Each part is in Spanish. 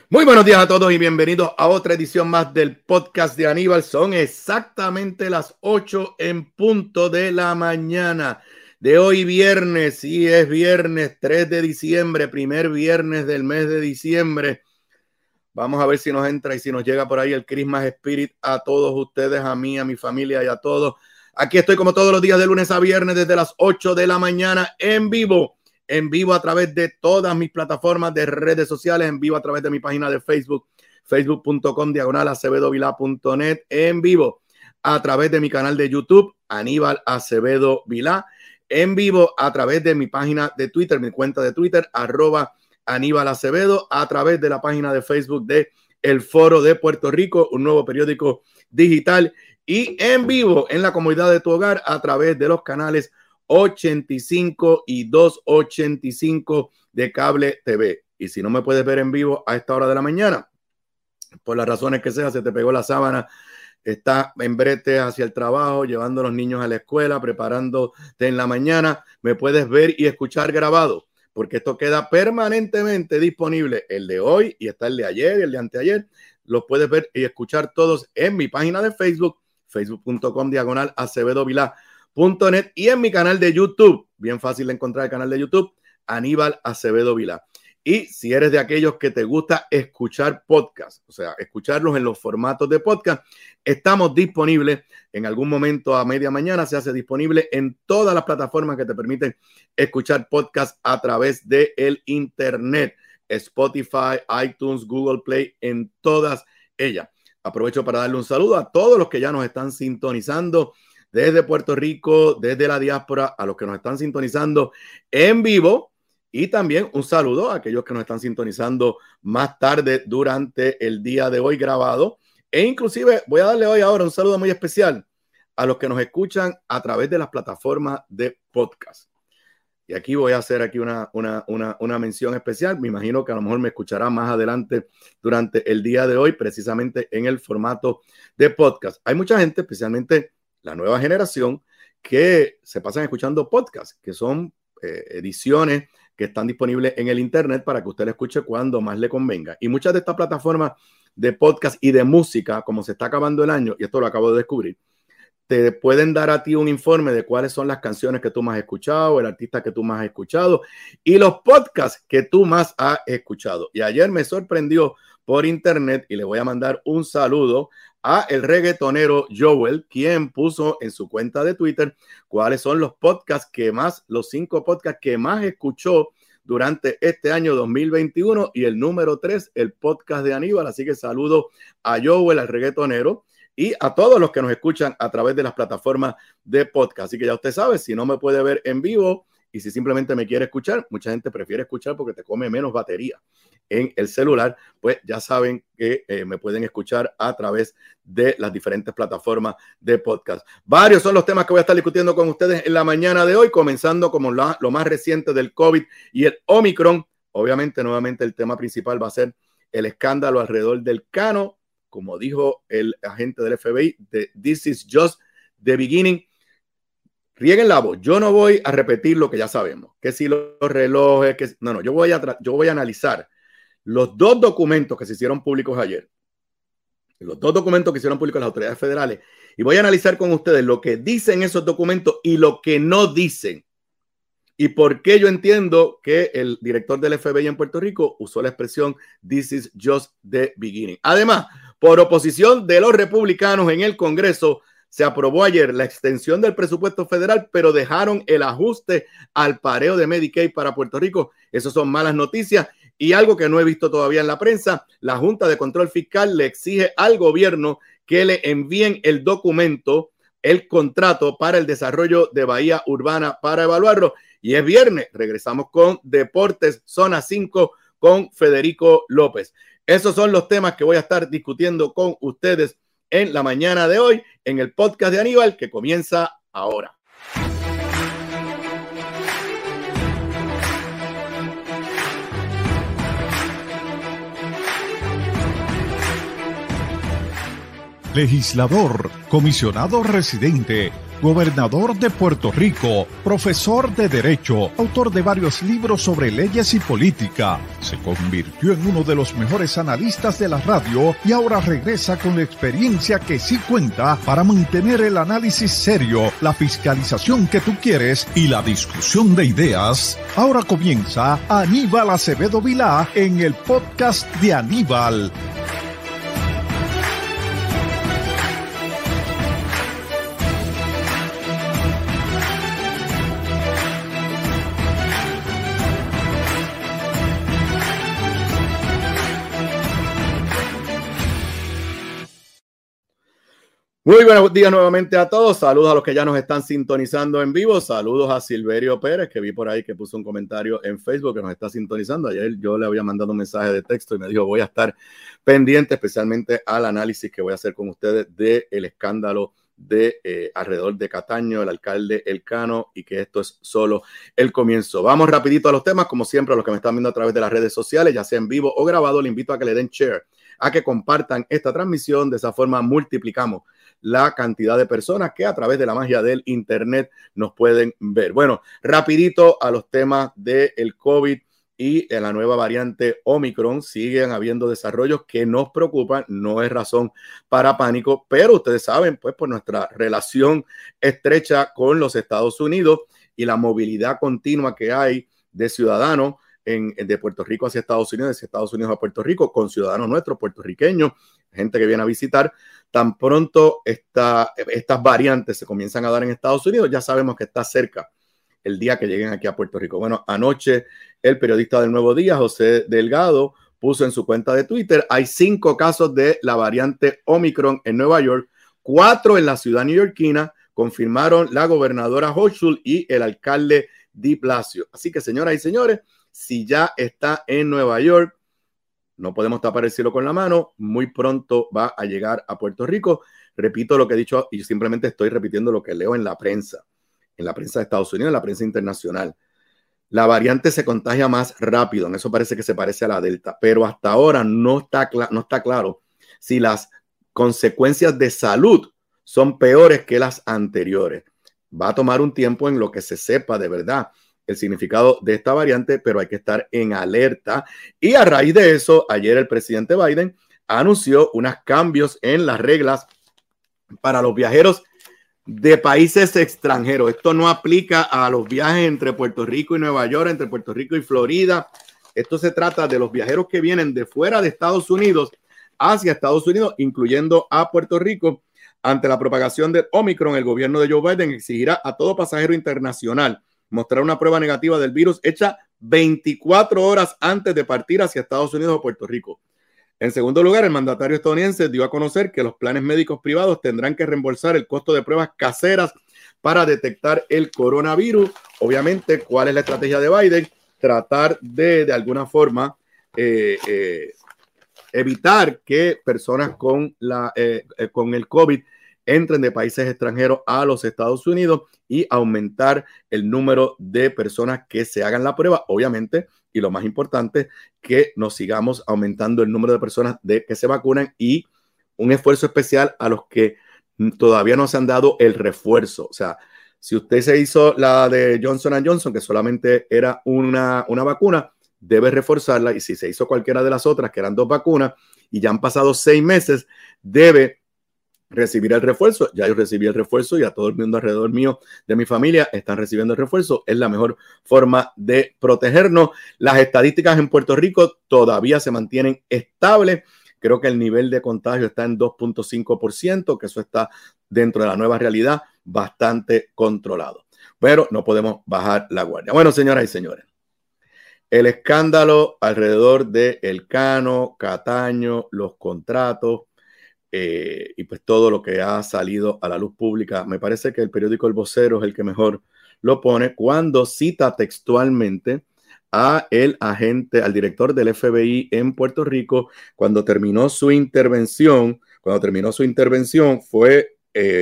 Muy buenos días a todos y bienvenidos a otra edición más del podcast de Aníbal. Son exactamente las 8 en punto de la mañana de hoy viernes. Sí, es viernes 3 de diciembre, primer viernes del mes de diciembre. Vamos a ver si nos entra y si nos llega por ahí el Christmas Spirit a todos ustedes, a mí, a mi familia y a todos. Aquí estoy como todos los días de lunes a viernes desde las 8 de la mañana en vivo a través de todas mis plataformas de redes sociales, en vivo a través de mi página de Facebook, facebook.com/acevedovila.net, en vivo a través de mi canal de YouTube, Aníbal Acevedo Vilá, en vivo a través de mi página de Twitter, mi cuenta de Twitter, @Aníbal Acevedo, a través de la página de Facebook de El Foro de Puerto Rico, un nuevo periódico digital, y en vivo en la comodidad de tu hogar a través de los canales 85 y 285 de Cable TV. Y si no me puedes ver en vivo a esta hora de la mañana, por las razones que sea, se te pegó la sábana, está en brete hacia el trabajo, llevando a los niños a la escuela, preparándote en la mañana, me puedes ver y escuchar grabado, porque esto queda permanentemente disponible, el de hoy y está el de ayer y el de anteayer. Los puedes ver y escuchar todos en mi página de Facebook, facebook.com/AcevedoVilá.net, y en mi canal de YouTube, bien fácil de encontrar el canal de YouTube, Aníbal Acevedo Vilá. Y si eres de aquellos que te gusta escuchar podcasts, o sea, escucharlos en los formatos de podcast, estamos disponibles en algún momento a media mañana, se hace disponible en todas las plataformas que te permiten escuchar podcasts a través del internet, Spotify, iTunes, Google Play, en todas ellas. Aprovecho para darle un saludo a todos los que ya nos están sintonizando desde Puerto Rico, desde la diáspora, a los que nos están sintonizando en vivo, y también un saludo a aquellos que nos están sintonizando más tarde durante el día de hoy grabado. E inclusive voy a darle hoy ahora un saludo muy especial a los que nos escuchan a través de las plataformas de podcast. Y aquí voy a hacer aquí una mención especial. Me imagino que a lo mejor me escuchará más adelante durante el día de hoy, precisamente en el formato de podcast. Hay mucha gente, especialmente la nueva generación, que se pasan escuchando podcasts, que son ediciones que están disponibles en el internet para que usted le escuche cuando más le convenga. Y muchas de estas plataformas de podcast y de música, como se está acabando el año, y esto lo acabo de descubrir, te pueden dar a ti un informe de cuáles son las canciones que tú más has escuchado, el artista que tú más has escuchado y los podcasts que tú más has escuchado. Y ayer me sorprendió por internet, y le voy a mandar un saludo a el reggaetonero Joel, quien puso en su cuenta de Twitter cuáles son los podcasts que más, los 5 podcasts que más escuchó durante este año 2021, y el número 3, el podcast de Aníbal. Así que saludo a Joel, al reggaetonero, y a todos los que nos escuchan a través de las plataformas de podcast. Así que ya usted sabe, si no me puede ver en vivo y si simplemente me quiere escuchar, mucha gente prefiere escuchar porque te come menos batería en el celular, pues ya saben que me pueden escuchar a través de las diferentes plataformas de podcast. Varios son los temas que voy a estar discutiendo con ustedes en la mañana de hoy, comenzando como lo más reciente del COVID y el Omicron. Obviamente, nuevamente el tema principal va a ser el escándalo alrededor del Cano. Como dijo el agente del FBI, this is just the beginning. Rieguen la voz. Yo no voy a repetir lo que ya sabemos. Que si los relojes, que no, yo voy a analizar los 2 documentos que se hicieron públicos ayer. Los 2 documentos que hicieron públicos las autoridades federales. Y voy a analizar con ustedes lo que dicen esos documentos y lo que no dicen. Y por qué yo entiendo que el director del FBI en Puerto Rico usó la expresión this is just the beginning. Además, por oposición de los republicanos en el Congreso, se aprobó ayer la extensión del presupuesto federal, pero dejaron el ajuste al pareo de Medicaid para Puerto Rico. Esas son malas noticias. Y algo que no he visto todavía en la prensa, la Junta de Control Fiscal le exige al gobierno que le envíen el documento, el contrato para el desarrollo de Bahía Urbana para evaluarlo. Y es viernes, regresamos con Deportes Zona 5 con Federico López. Esos son los temas que voy a estar discutiendo con ustedes en la mañana de hoy en el podcast de Aníbal, que comienza ahora. Legislador, comisionado residente, gobernador de Puerto Rico, profesor de Derecho, autor de varios libros sobre leyes y política. Se convirtió en uno de los mejores analistas de la radio y ahora regresa con la experiencia que sí cuenta para mantener el análisis serio, la fiscalización que tú quieres y la discusión de ideas. Ahora comienza Aníbal Acevedo Vilá en el podcast de Aníbal. Muy buenos días nuevamente a todos. Saludos a los que ya nos están sintonizando en vivo. Saludos a Silverio Pérez, que vi por ahí que puso un comentario en Facebook que nos está sintonizando. Ayer yo le había mandado un mensaje de texto y me dijo voy a estar pendiente especialmente al análisis que voy a hacer con ustedes del escándalo de alrededor de Cataño, el alcalde Elcano, y que esto es solo el comienzo. Vamos rapidito a los temas. Como siempre, a los que me están viendo a través de las redes sociales, ya sea en vivo o grabado, le invito a que le den share, a que compartan esta transmisión. De esa forma multiplicamos la cantidad de personas que a través de la magia del internet nos pueden ver. Bueno, rapidito a los temas del COVID y en la nueva variante Omicron. Siguen habiendo desarrollos que nos preocupan, no es razón para pánico, pero ustedes saben, pues por nuestra relación estrecha con los Estados Unidos y la movilidad continua que hay de ciudadanos de Puerto Rico hacia Estados Unidos, de Estados Unidos a Puerto Rico, con ciudadanos nuestros, puertorriqueños, gente que viene a visitar. Tan pronto estas variantes se comienzan a dar en Estados Unidos, ya sabemos que está cerca el día que lleguen aquí a Puerto Rico. Bueno, anoche el periodista del Nuevo Día, José Delgado, puso en su cuenta de Twitter, hay 5 casos de la variante Omicron en Nueva York, 4 en la ciudad neoyorquina, confirmaron la gobernadora Hochul y el alcalde de Blasio. Así que, señoras y señores, si ya está en Nueva York, no podemos tapar el cielo con la mano, muy pronto va a llegar a Puerto Rico. Repito lo que he dicho y simplemente estoy repitiendo lo que leo en la prensa de Estados Unidos, en la prensa internacional. La variante se contagia más rápido, en eso parece que se parece a la Delta, pero hasta ahora no está claro si las consecuencias de salud son peores que las anteriores. Va a tomar un tiempo en lo que se sepa de verdad el significado de esta variante, pero hay que estar en alerta. Y a raíz de eso, ayer el presidente Biden anunció unos cambios en las reglas para los viajeros de países extranjeros. Esto no aplica a los viajes entre Puerto Rico y Nueva York, entre Puerto Rico y Florida. Esto se trata de los viajeros que vienen de fuera de Estados Unidos hacia Estados Unidos, incluyendo a Puerto Rico. Ante la propagación del Omicron, el gobierno de Joe Biden exigirá a todo pasajero internacional mostrar una prueba negativa del virus hecha 24 horas antes de partir hacia Estados Unidos o Puerto Rico. En segundo lugar, el mandatario estadounidense dio a conocer que los planes médicos privados tendrán que reembolsar el costo de pruebas caseras para detectar el coronavirus. Obviamente, ¿cuál es la estrategia de Biden? Tratar de alguna forma evitar que personas con el COVID entren de países extranjeros a los Estados Unidos y aumentar el número de personas que se hagan la prueba, obviamente, y lo más importante, que nos sigamos aumentando el número de personas que se vacunan y un esfuerzo especial a los que todavía no se han dado el refuerzo. O sea, si usted se hizo la de Johnson & Johnson, que solamente era una vacuna, debe reforzarla, y si se hizo cualquiera de las otras, que eran 2 vacunas, y ya han pasado 6 meses, debe recibir el refuerzo. Ya yo recibí el refuerzo y a todo el mundo alrededor mío de mi familia están recibiendo el refuerzo. Es la mejor forma de protegernos. Las estadísticas en Puerto Rico todavía se mantienen estables. Creo que el nivel de contagio está en 2.5%, que eso está dentro de la nueva realidad, bastante controlado. Pero no podemos bajar la guardia. Bueno, señoras y señores, el escándalo alrededor de Elcano, Cataño, los contratos, y pues todo lo que ha salido a la luz pública. Me parece que el periódico El Vocero es el que mejor lo pone cuando cita textualmente a el agente, al director del FBI en Puerto Rico, cuando terminó su intervención fue,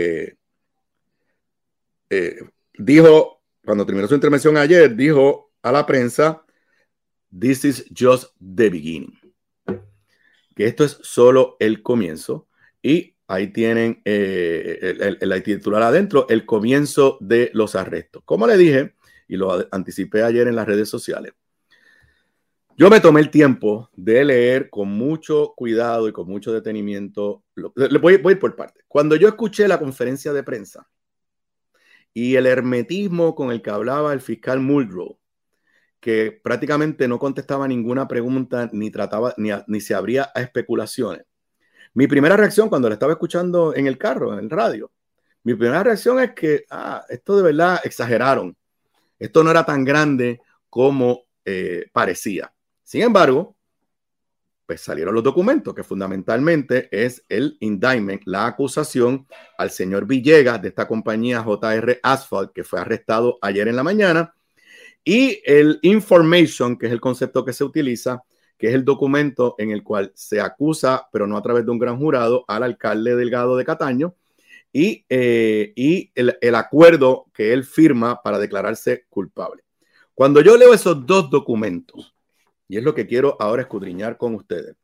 dijo, cuando terminó su intervención ayer, dijo a la prensa, "This is just the beginning", que esto es solo el comienzo. Y Ahí tienen el titular adentro, el comienzo de los arrestos. Como le dije, y lo anticipé ayer en las redes sociales, yo me tomé el tiempo de leer con mucho cuidado y con mucho detenimiento. Voy a ir por partes. Cuando yo escuché la conferencia de prensa y el hermetismo con el que hablaba el fiscal Muldrow, que prácticamente no contestaba ninguna pregunta ni se abría a especulaciones. Mi primera reacción cuando la estaba escuchando en el carro, en el radio, mi primera reacción es que esto de verdad exageraron. Esto no era tan grande como parecía. Sin embargo, pues salieron los documentos, que fundamentalmente es el indictment, la acusación al señor Villegas de esta compañía JR Asphalt, que fue arrestado ayer en la mañana, y el information, que es el concepto que se utiliza, que es el documento en el cual se acusa, pero no a través de un gran jurado, al alcalde Delgado de Cataño, y el acuerdo que él firma para declararse culpable. Cuando yo leo esos dos documentos, y es lo que quiero ahora escudriñar con ustedes,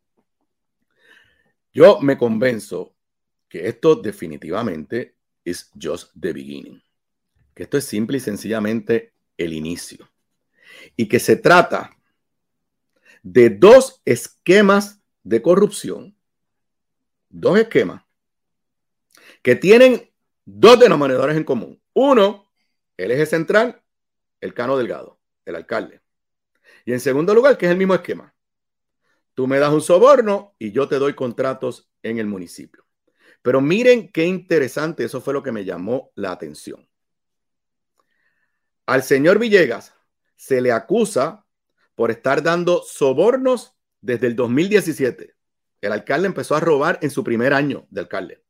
yo me convenzo que esto definitivamente es just the beginning, que esto es simple y sencillamente el inicio, y que se trata de dos esquemas de corrupción, dos esquemas que tienen dos denominadores en común. Uno, el eje central, el Cano Delgado, el alcalde. Y en segundo lugar, que es el mismo esquema. Tú me das un soborno y yo te doy contratos en el municipio. Pero miren qué interesante, eso fue lo que me llamó la atención. Al señor Villegas se le acusa por estar dando sobornos desde el 2017. El alcalde empezó a robar en su primer año de alcalde.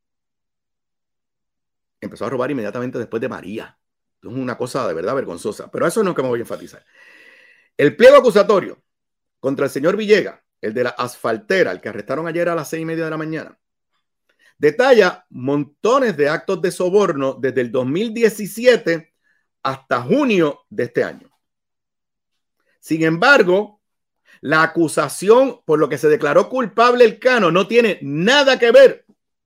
Empezó a robar inmediatamente después de María. Es una cosa de verdad vergonzosa, pero eso no es lo que me voy a enfatizar. El pliego acusatorio contra el señor Villegas, el de la asfaltera, el que arrestaron ayer a las 6:30 de la mañana, detalla montones de actos de soborno desde el 2017 hasta junio de este año. Sin embargo, la acusación por lo que se declaró culpable el Cano no tiene nada que ver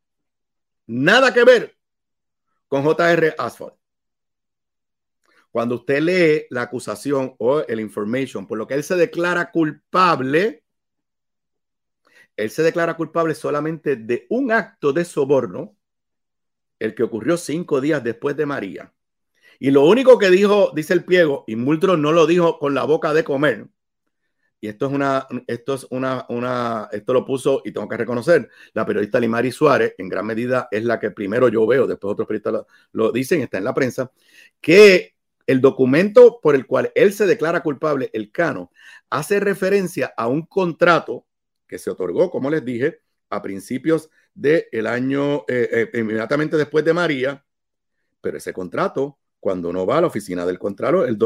con JR Asphalt. Cuando usted lee la acusación o el information por lo que él se declara culpable solamente de un acto de soborno, el que ocurrió 5 días después de María. Y lo único que dijo, dice el pliego, y Muldrow no lo dijo con la boca de comer, y esto lo puso, y tengo que reconocer, la periodista Limari Suárez, en gran medida es la que primero yo veo, después otros periodistas lo dicen, está en la prensa, que el documento por el cual él se declara culpable, el Cano, hace referencia a un contrato que se otorgó, como les dije, a principios del año, inmediatamente después de María, pero ese contrato, cuando uno va a la oficina del Contralor, el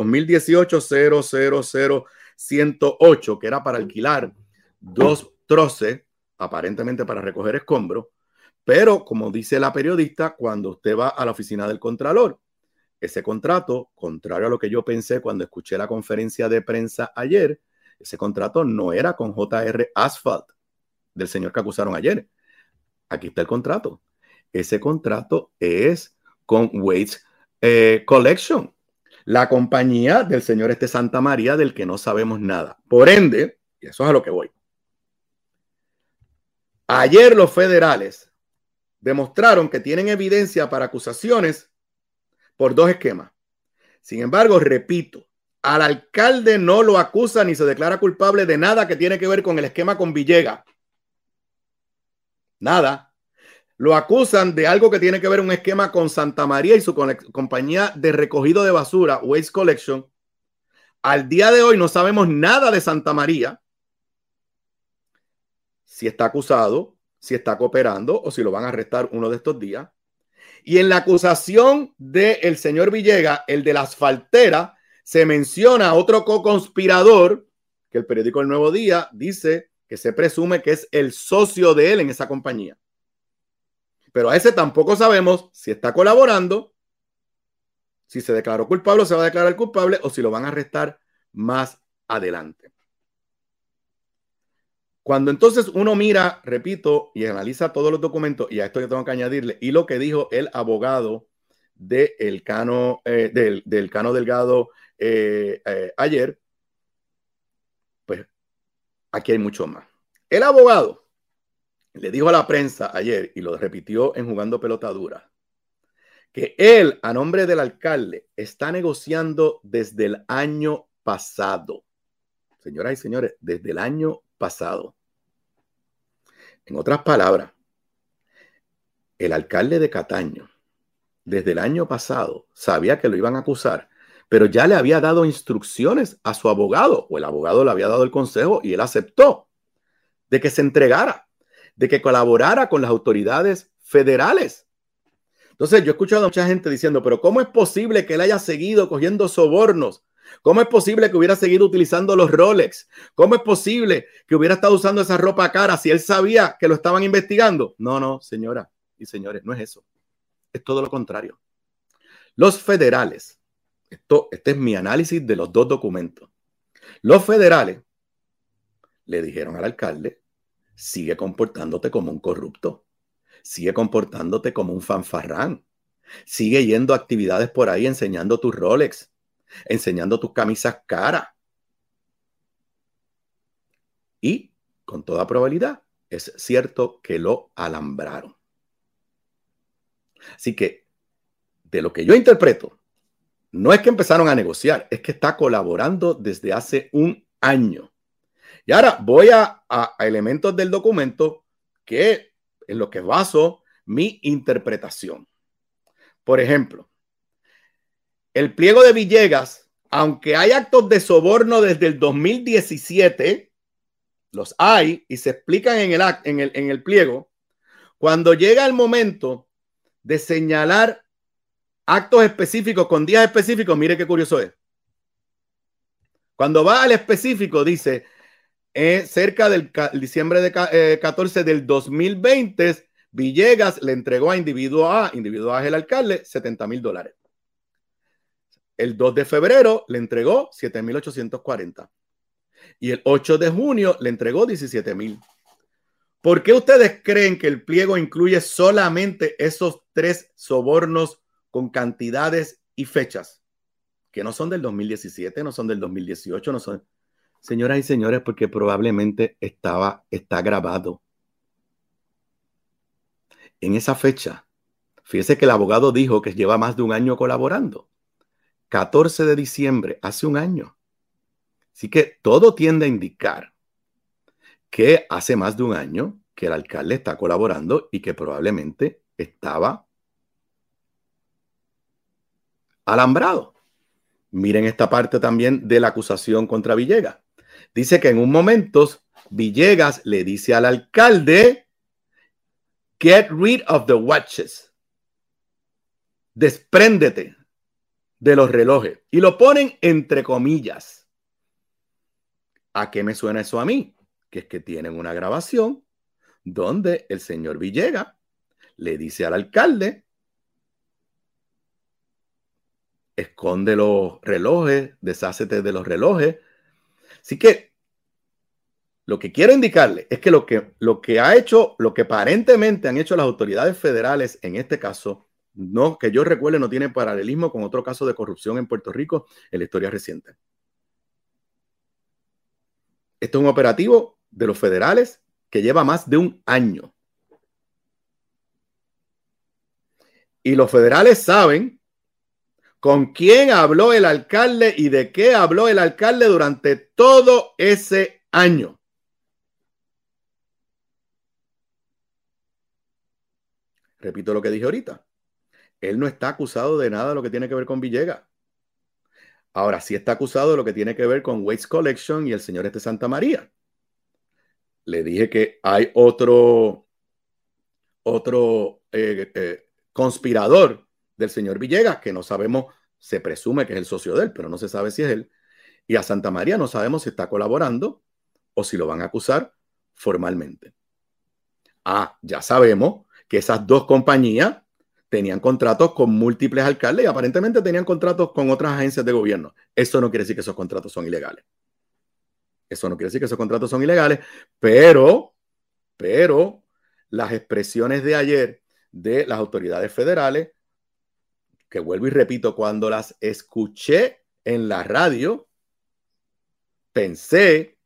2018-000-108, que era para alquilar 2 troces, aparentemente para recoger escombros, pero como dice la periodista, cuando usted va a la oficina del Contralor, ese contrato, contrario a lo que yo pensé cuando escuché la conferencia de prensa ayer, ese contrato no era con JR Asphalt, del señor que acusaron ayer. Aquí está el contrato. Ese contrato es con Waste Collection, la compañía del señor Santa María, del que no sabemos nada. Por ende, y eso es a lo que voy. Ayer los federales demostraron que tienen evidencia para acusaciones por 2 esquemas. Sin embargo, repito, al alcalde no lo acusa ni se declara culpable de nada que tiene que ver con el esquema con Villegas. Nada. Lo acusan de algo que tiene que ver un esquema con Santa María y su compañía de recogido de basura, Waste Collection. Al día de hoy no sabemos nada de Santa María. Si está acusado, si está cooperando o si lo van a arrestar uno de estos días. Y en la acusación del señor Villegas, el de la asfaltera, se menciona a otro co-conspirador que el periódico El Nuevo Día dice que se presume que es el socio de él en esa compañía. Pero a ese tampoco sabemos si está colaborando, si se declaró culpable o se va a declarar culpable o si lo van a arrestar más adelante. Cuando entonces uno mira, repito, y analiza todos los documentos, y a esto yo tengo que añadirle, y lo que dijo el abogado del Cano Delgado ayer, pues aquí hay mucho más. El abogado le dijo a la prensa ayer, y lo repitió en Jugando Pelota Dura, que él, a nombre del alcalde, está negociando desde el año pasado. Señoras y señores, desde el año pasado. En otras palabras, el alcalde de Cataño, desde el año pasado, sabía que lo iban a acusar, pero ya le había dado instrucciones a su abogado, o el abogado le había dado el consejo y él aceptó de que se entregara, de que colaborara con las autoridades federales. Entonces yo he escuchado a mucha gente diciendo, pero ¿cómo es posible que él haya seguido cogiendo sobornos? ¿Cómo es posible que hubiera seguido utilizando los Rolex? ¿Cómo es posible que hubiera estado usando esa ropa cara si él sabía que lo estaban investigando? No, señora y señores, no es eso. Es todo lo contrario. Los federales, este es mi análisis de los dos documentos. Los federales le dijeron al alcalde, sigue comportándote como un corrupto. Sigue comportándote como un fanfarrán. Sigue yendo a actividades por ahí enseñando tus Rolex, enseñando tus camisas caras. Y con toda probabilidad es cierto que lo alambraron. Así que de lo que yo interpreto, no es que empezaron a negociar, es que está colaborando desde hace un año. Y ahora voy a elementos del documento que en lo que baso mi interpretación. Por ejemplo, el pliego de Villegas, aunque hay actos de soborno desde el 2017, los hay y se explican en el pliego, cuando llega el momento de señalar actos específicos con días específicos, mire qué curioso es. Cuando va al específico dice, cerca del diciembre de 14 del 2020, Villegas le entregó a individuo A es el alcalde, $70,000. El 2 de febrero le entregó 7,840. Y el 8 de junio le entregó 17,000. ¿Por qué ustedes creen que el pliego incluye solamente esos 3 sobornos con cantidades y fechas? Que no son del 2017, no son del 2018, no son... Señoras y señores, porque probablemente está grabado. En esa fecha, fíjese que el abogado dijo que lleva más de un año colaborando. 14 de diciembre, hace un año. Así que todo tiende a indicar que hace más de un año que el alcalde está colaborando y que probablemente estaba alambrado. Miren esta parte también de la acusación contra Villegas. Dice que en un momento Villegas le dice al alcalde, get rid of the watches. Despréndete de los relojes. Y lo ponen entre comillas. ¿A qué me suena eso a mí? Que es que tienen una grabación donde el señor Villegas le dice al alcalde, esconde los relojes, deshácete de los relojes. Así que lo que quiero indicarle es que lo que ha hecho, lo que aparentemente han hecho las autoridades federales en este caso, no, que yo recuerde, no tiene paralelismo con otro caso de corrupción en Puerto Rico en la historia reciente. Esto es un operativo de los federales que lleva más de un año. Y los federales saben con quién habló el alcalde y de qué habló el alcalde durante todo ese año. Repito lo que dije ahorita. Él no está acusado de nada de lo que tiene que ver con Villegas. Ahora sí está acusado de lo que tiene que ver con Waste Collection y el señor Santa María. Le dije que hay otro conspirador del señor Villegas, que no sabemos, se presume que es el socio de él, pero no se sabe si es él. Y a Santa María no sabemos si está colaborando o si lo van a acusar formalmente. Ya sabemos que esas dos compañías tenían contratos con múltiples alcaldes y aparentemente tenían contratos con otras agencias de gobierno. Eso no quiere decir que esos contratos son ilegales. Eso no quiere decir que esos contratos son ilegales, pero las expresiones de ayer de las autoridades federales, que vuelvo y repito, cuando las escuché en la radio, pensé,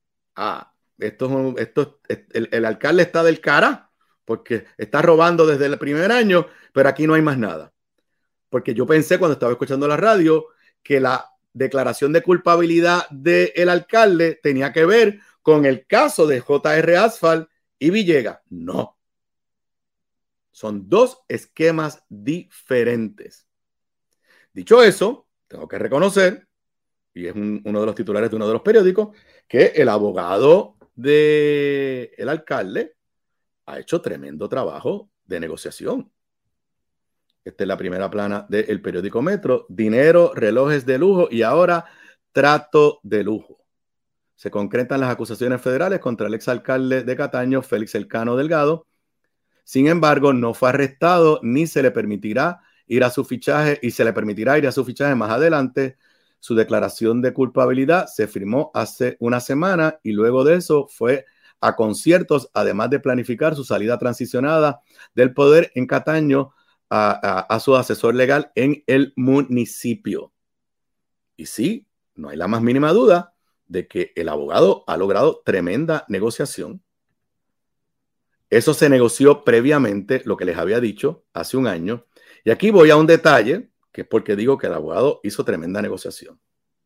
el alcalde está del cara, porque está robando desde el primer año, pero aquí no hay más nada. Porque yo pensé cuando estaba escuchando la radio que la declaración de culpabilidad del alcalde tenía que ver con el caso de J.R. Asphalt y Villegas. No. Son dos esquemas diferentes. Dicho eso, tengo que reconocer, y es uno de los titulares de uno de los periódicos, que el abogado del alcalde ha hecho tremendo trabajo de negociación. Esta es la primera plana del periódico Metro. Dinero, relojes de lujo y ahora trato de lujo. Se concretan las acusaciones federales contra el exalcalde de Cataño, Félix Elcano Delgado. Sin embargo, no fue arrestado ni se le permitirá ir a su fichaje más adelante. Su declaración de culpabilidad se firmó hace una semana y luego de eso fue a conciertos, además de planificar su salida transicionada del poder en Cataño a su asesor legal en el municipio. Y sí, no hay la más mínima duda de que el abogado ha logrado tremenda negociación. Eso se negoció previamente, lo que les había dicho hace un año. Y aquí voy a un detalle, que es porque digo que el abogado hizo tremenda negociación.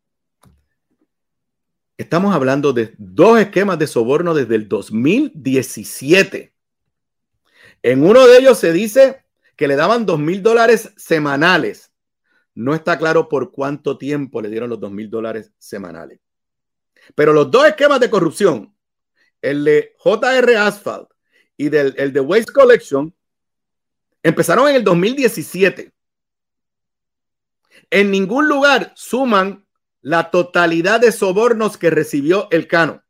Estamos hablando de dos esquemas de soborno desde el 2017. En uno de ellos se dice que le daban $2,000 semanales. No está claro por cuánto tiempo le dieron los $2,000 semanales. Pero los dos esquemas de corrupción, el de J.R. Asphalt y el de Waste Collection, empezaron en el 2017. En ningún lugar suman la totalidad de sobornos que recibió Elcano.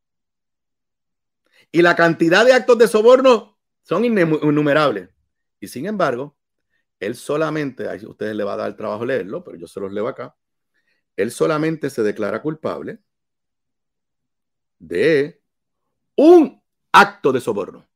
Y la cantidad de actos de soborno son innumerables. Y sin embargo, él solamente, a ustedes le va a dar el trabajo leerlo, pero yo se los leo acá. Él solamente se declara culpable de un acto de soborno.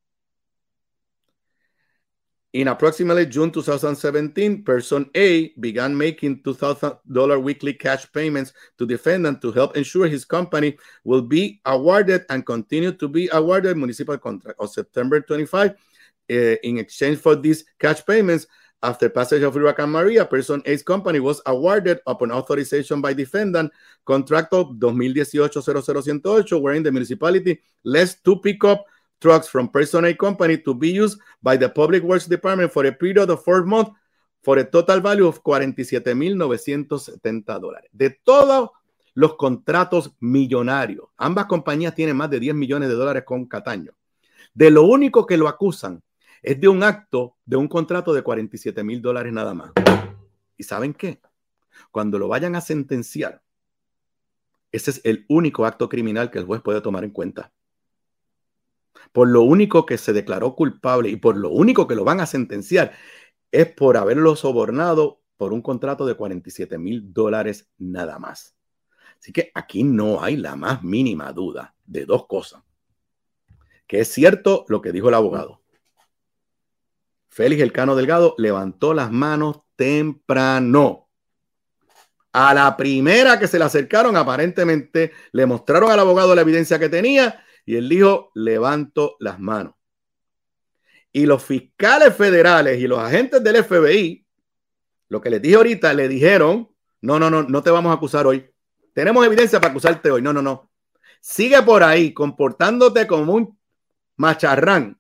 In approximately June 2017, person A began making $2,000 weekly cash payments to defendant to help ensure his company will be awarded and continue to be awarded municipal contract. On September 25, in exchange for these cash payments, after passage of Hurricane Maria, person A's company was awarded upon authorization by defendant contract of 2018-00108, wherein the municipality lets two pickup trucks from person A company to be used by the Public Works Department for a period of 4 months for a total value of $47,970. De todos los contratos millonarios, ambas compañías tienen más de $10 millones con Cataño. De lo único que lo acusan es de un acto, de un contrato de $47,000 nada más. ¿Y saben qué? Cuando lo vayan a sentenciar, ese es el único acto criminal que el juez puede tomar en cuenta. Por lo único que se declaró culpable y por lo único que lo van a sentenciar es por haberlo sobornado por un contrato de $47,000 nada más. Así que aquí no hay la más mínima duda de dos cosas. Que es cierto lo que dijo el abogado. Félix Elcano Delgado levantó las manos temprano. A la primera que se le acercaron, aparentemente le mostraron al abogado la evidencia que tenía y él dijo, levanto las manos. Y los fiscales federales y los agentes del FBI, lo que les dije ahorita, le dijeron, no te vamos a acusar hoy. Tenemos evidencia para acusarte hoy. No. Sigue por ahí comportándote como un macharrán.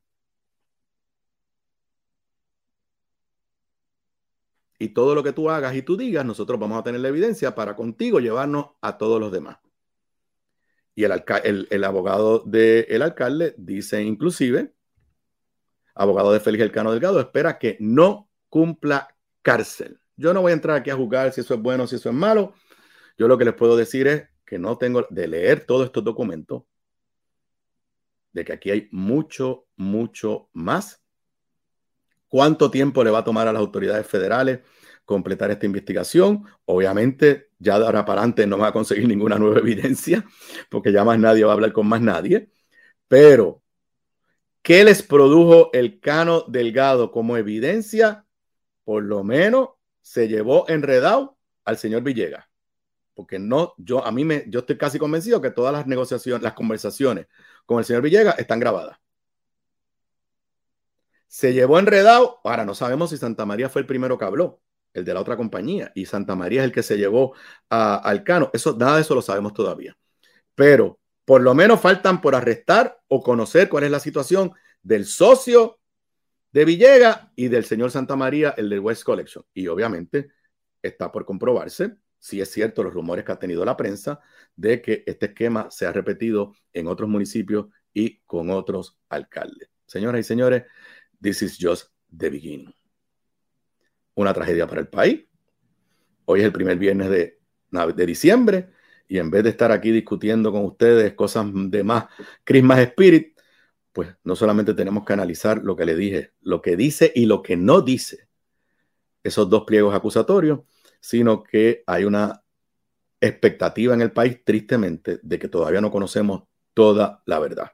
Y todo lo que tú hagas y tú digas, nosotros vamos a tener la evidencia para contigo llevarnos a todos los demás. Y el abogado del alcalde dice inclusive, abogado de Félix Elcano Delgado, espera que no cumpla cárcel. Yo no voy a entrar aquí a juzgar si eso es bueno o si eso es malo. Yo lo que les puedo decir es que no tengo de leer todos estos documentos, de que aquí hay mucho más. ¿Cuánto tiempo le va a tomar a las autoridades federales completar esta investigación. Obviamente, ya de ahora para adelante no va a conseguir ninguna nueva evidencia, porque ya más nadie va a hablar con más nadie. Pero, ¿qué les produjo el Cano Delgado como evidencia? Por lo menos se llevó enredado al señor Villegas. Porque no, yo estoy casi convencido que todas las negociaciones, las conversaciones con el señor Villegas están grabadas. Se llevó enredado. Ahora no sabemos si Santa María fue el primero que habló, el de la otra compañía, y Santa María es el que se llevó al Cano. Nada de eso lo sabemos todavía. Pero por lo menos faltan por arrestar o conocer cuál es la situación del socio de Villegas y del señor Santa María, el del West Collection. Y obviamente está por comprobarse si es cierto los rumores que ha tenido la prensa de que este esquema se ha repetido en otros municipios y con otros alcaldes. Señoras y señores, this is just the beginning. Una tragedia para el país. Hoy es el primer viernes de diciembre y en vez de estar aquí discutiendo con ustedes cosas de más Christmas Spirit, pues no solamente tenemos que analizar lo que le dije, lo que dice y lo que no dice esos dos pliegos acusatorios, sino que hay una expectativa en el país, tristemente, de que todavía no conocemos toda la verdad.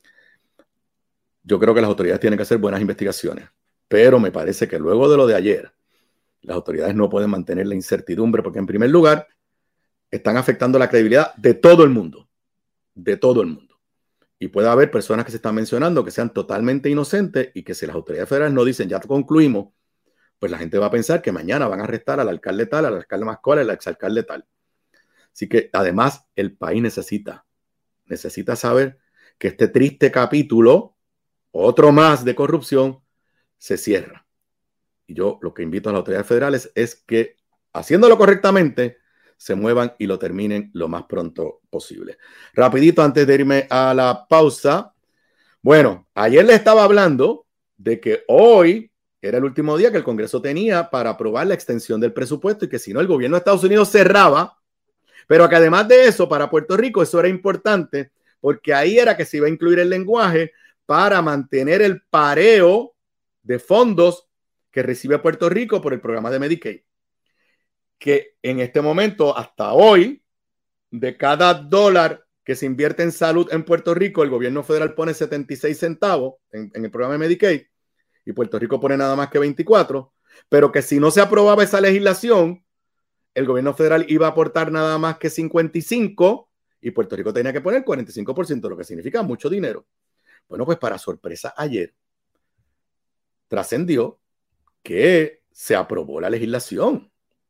Yo creo que las autoridades tienen que hacer buenas investigaciones, pero me parece que luego de lo de ayer, las autoridades no pueden mantener la incertidumbre porque, en primer lugar, están afectando la credibilidad de todo el mundo, de todo el mundo. Y puede haber personas que se están mencionando que sean totalmente inocentes y que si las autoridades federales no dicen ya concluimos, pues la gente va a pensar que mañana van a arrestar al alcalde tal, al alcalde Mascola, al exalcalde tal. Así que además el país necesita saber que este triste capítulo, otro más de corrupción, se cierra. Y yo lo que invito a las autoridades federales es que, haciéndolo correctamente, se muevan y lo terminen lo más pronto posible. Rapidito, antes de irme a la pausa. Bueno, ayer les estaba hablando de que hoy era el último día que el Congreso tenía para aprobar la extensión del presupuesto y que si no, el gobierno de Estados Unidos cerraba. Pero que además de eso, para Puerto Rico, eso era importante porque ahí era que se iba a incluir el lenguaje para mantener el pareo de fondos que recibe Puerto Rico por el programa de Medicaid. Que en este momento, hasta hoy, de cada dólar que se invierte en salud en Puerto Rico, el gobierno federal pone 76 centavos en el programa de Medicaid y Puerto Rico pone nada más que 24, pero que si no se aprobaba esa legislación, el gobierno federal iba a aportar nada más que 55 y Puerto Rico tenía que poner 45%, lo que significa mucho dinero. Bueno, pues para sorpresa, ayer trascendió que se aprobó la legislación.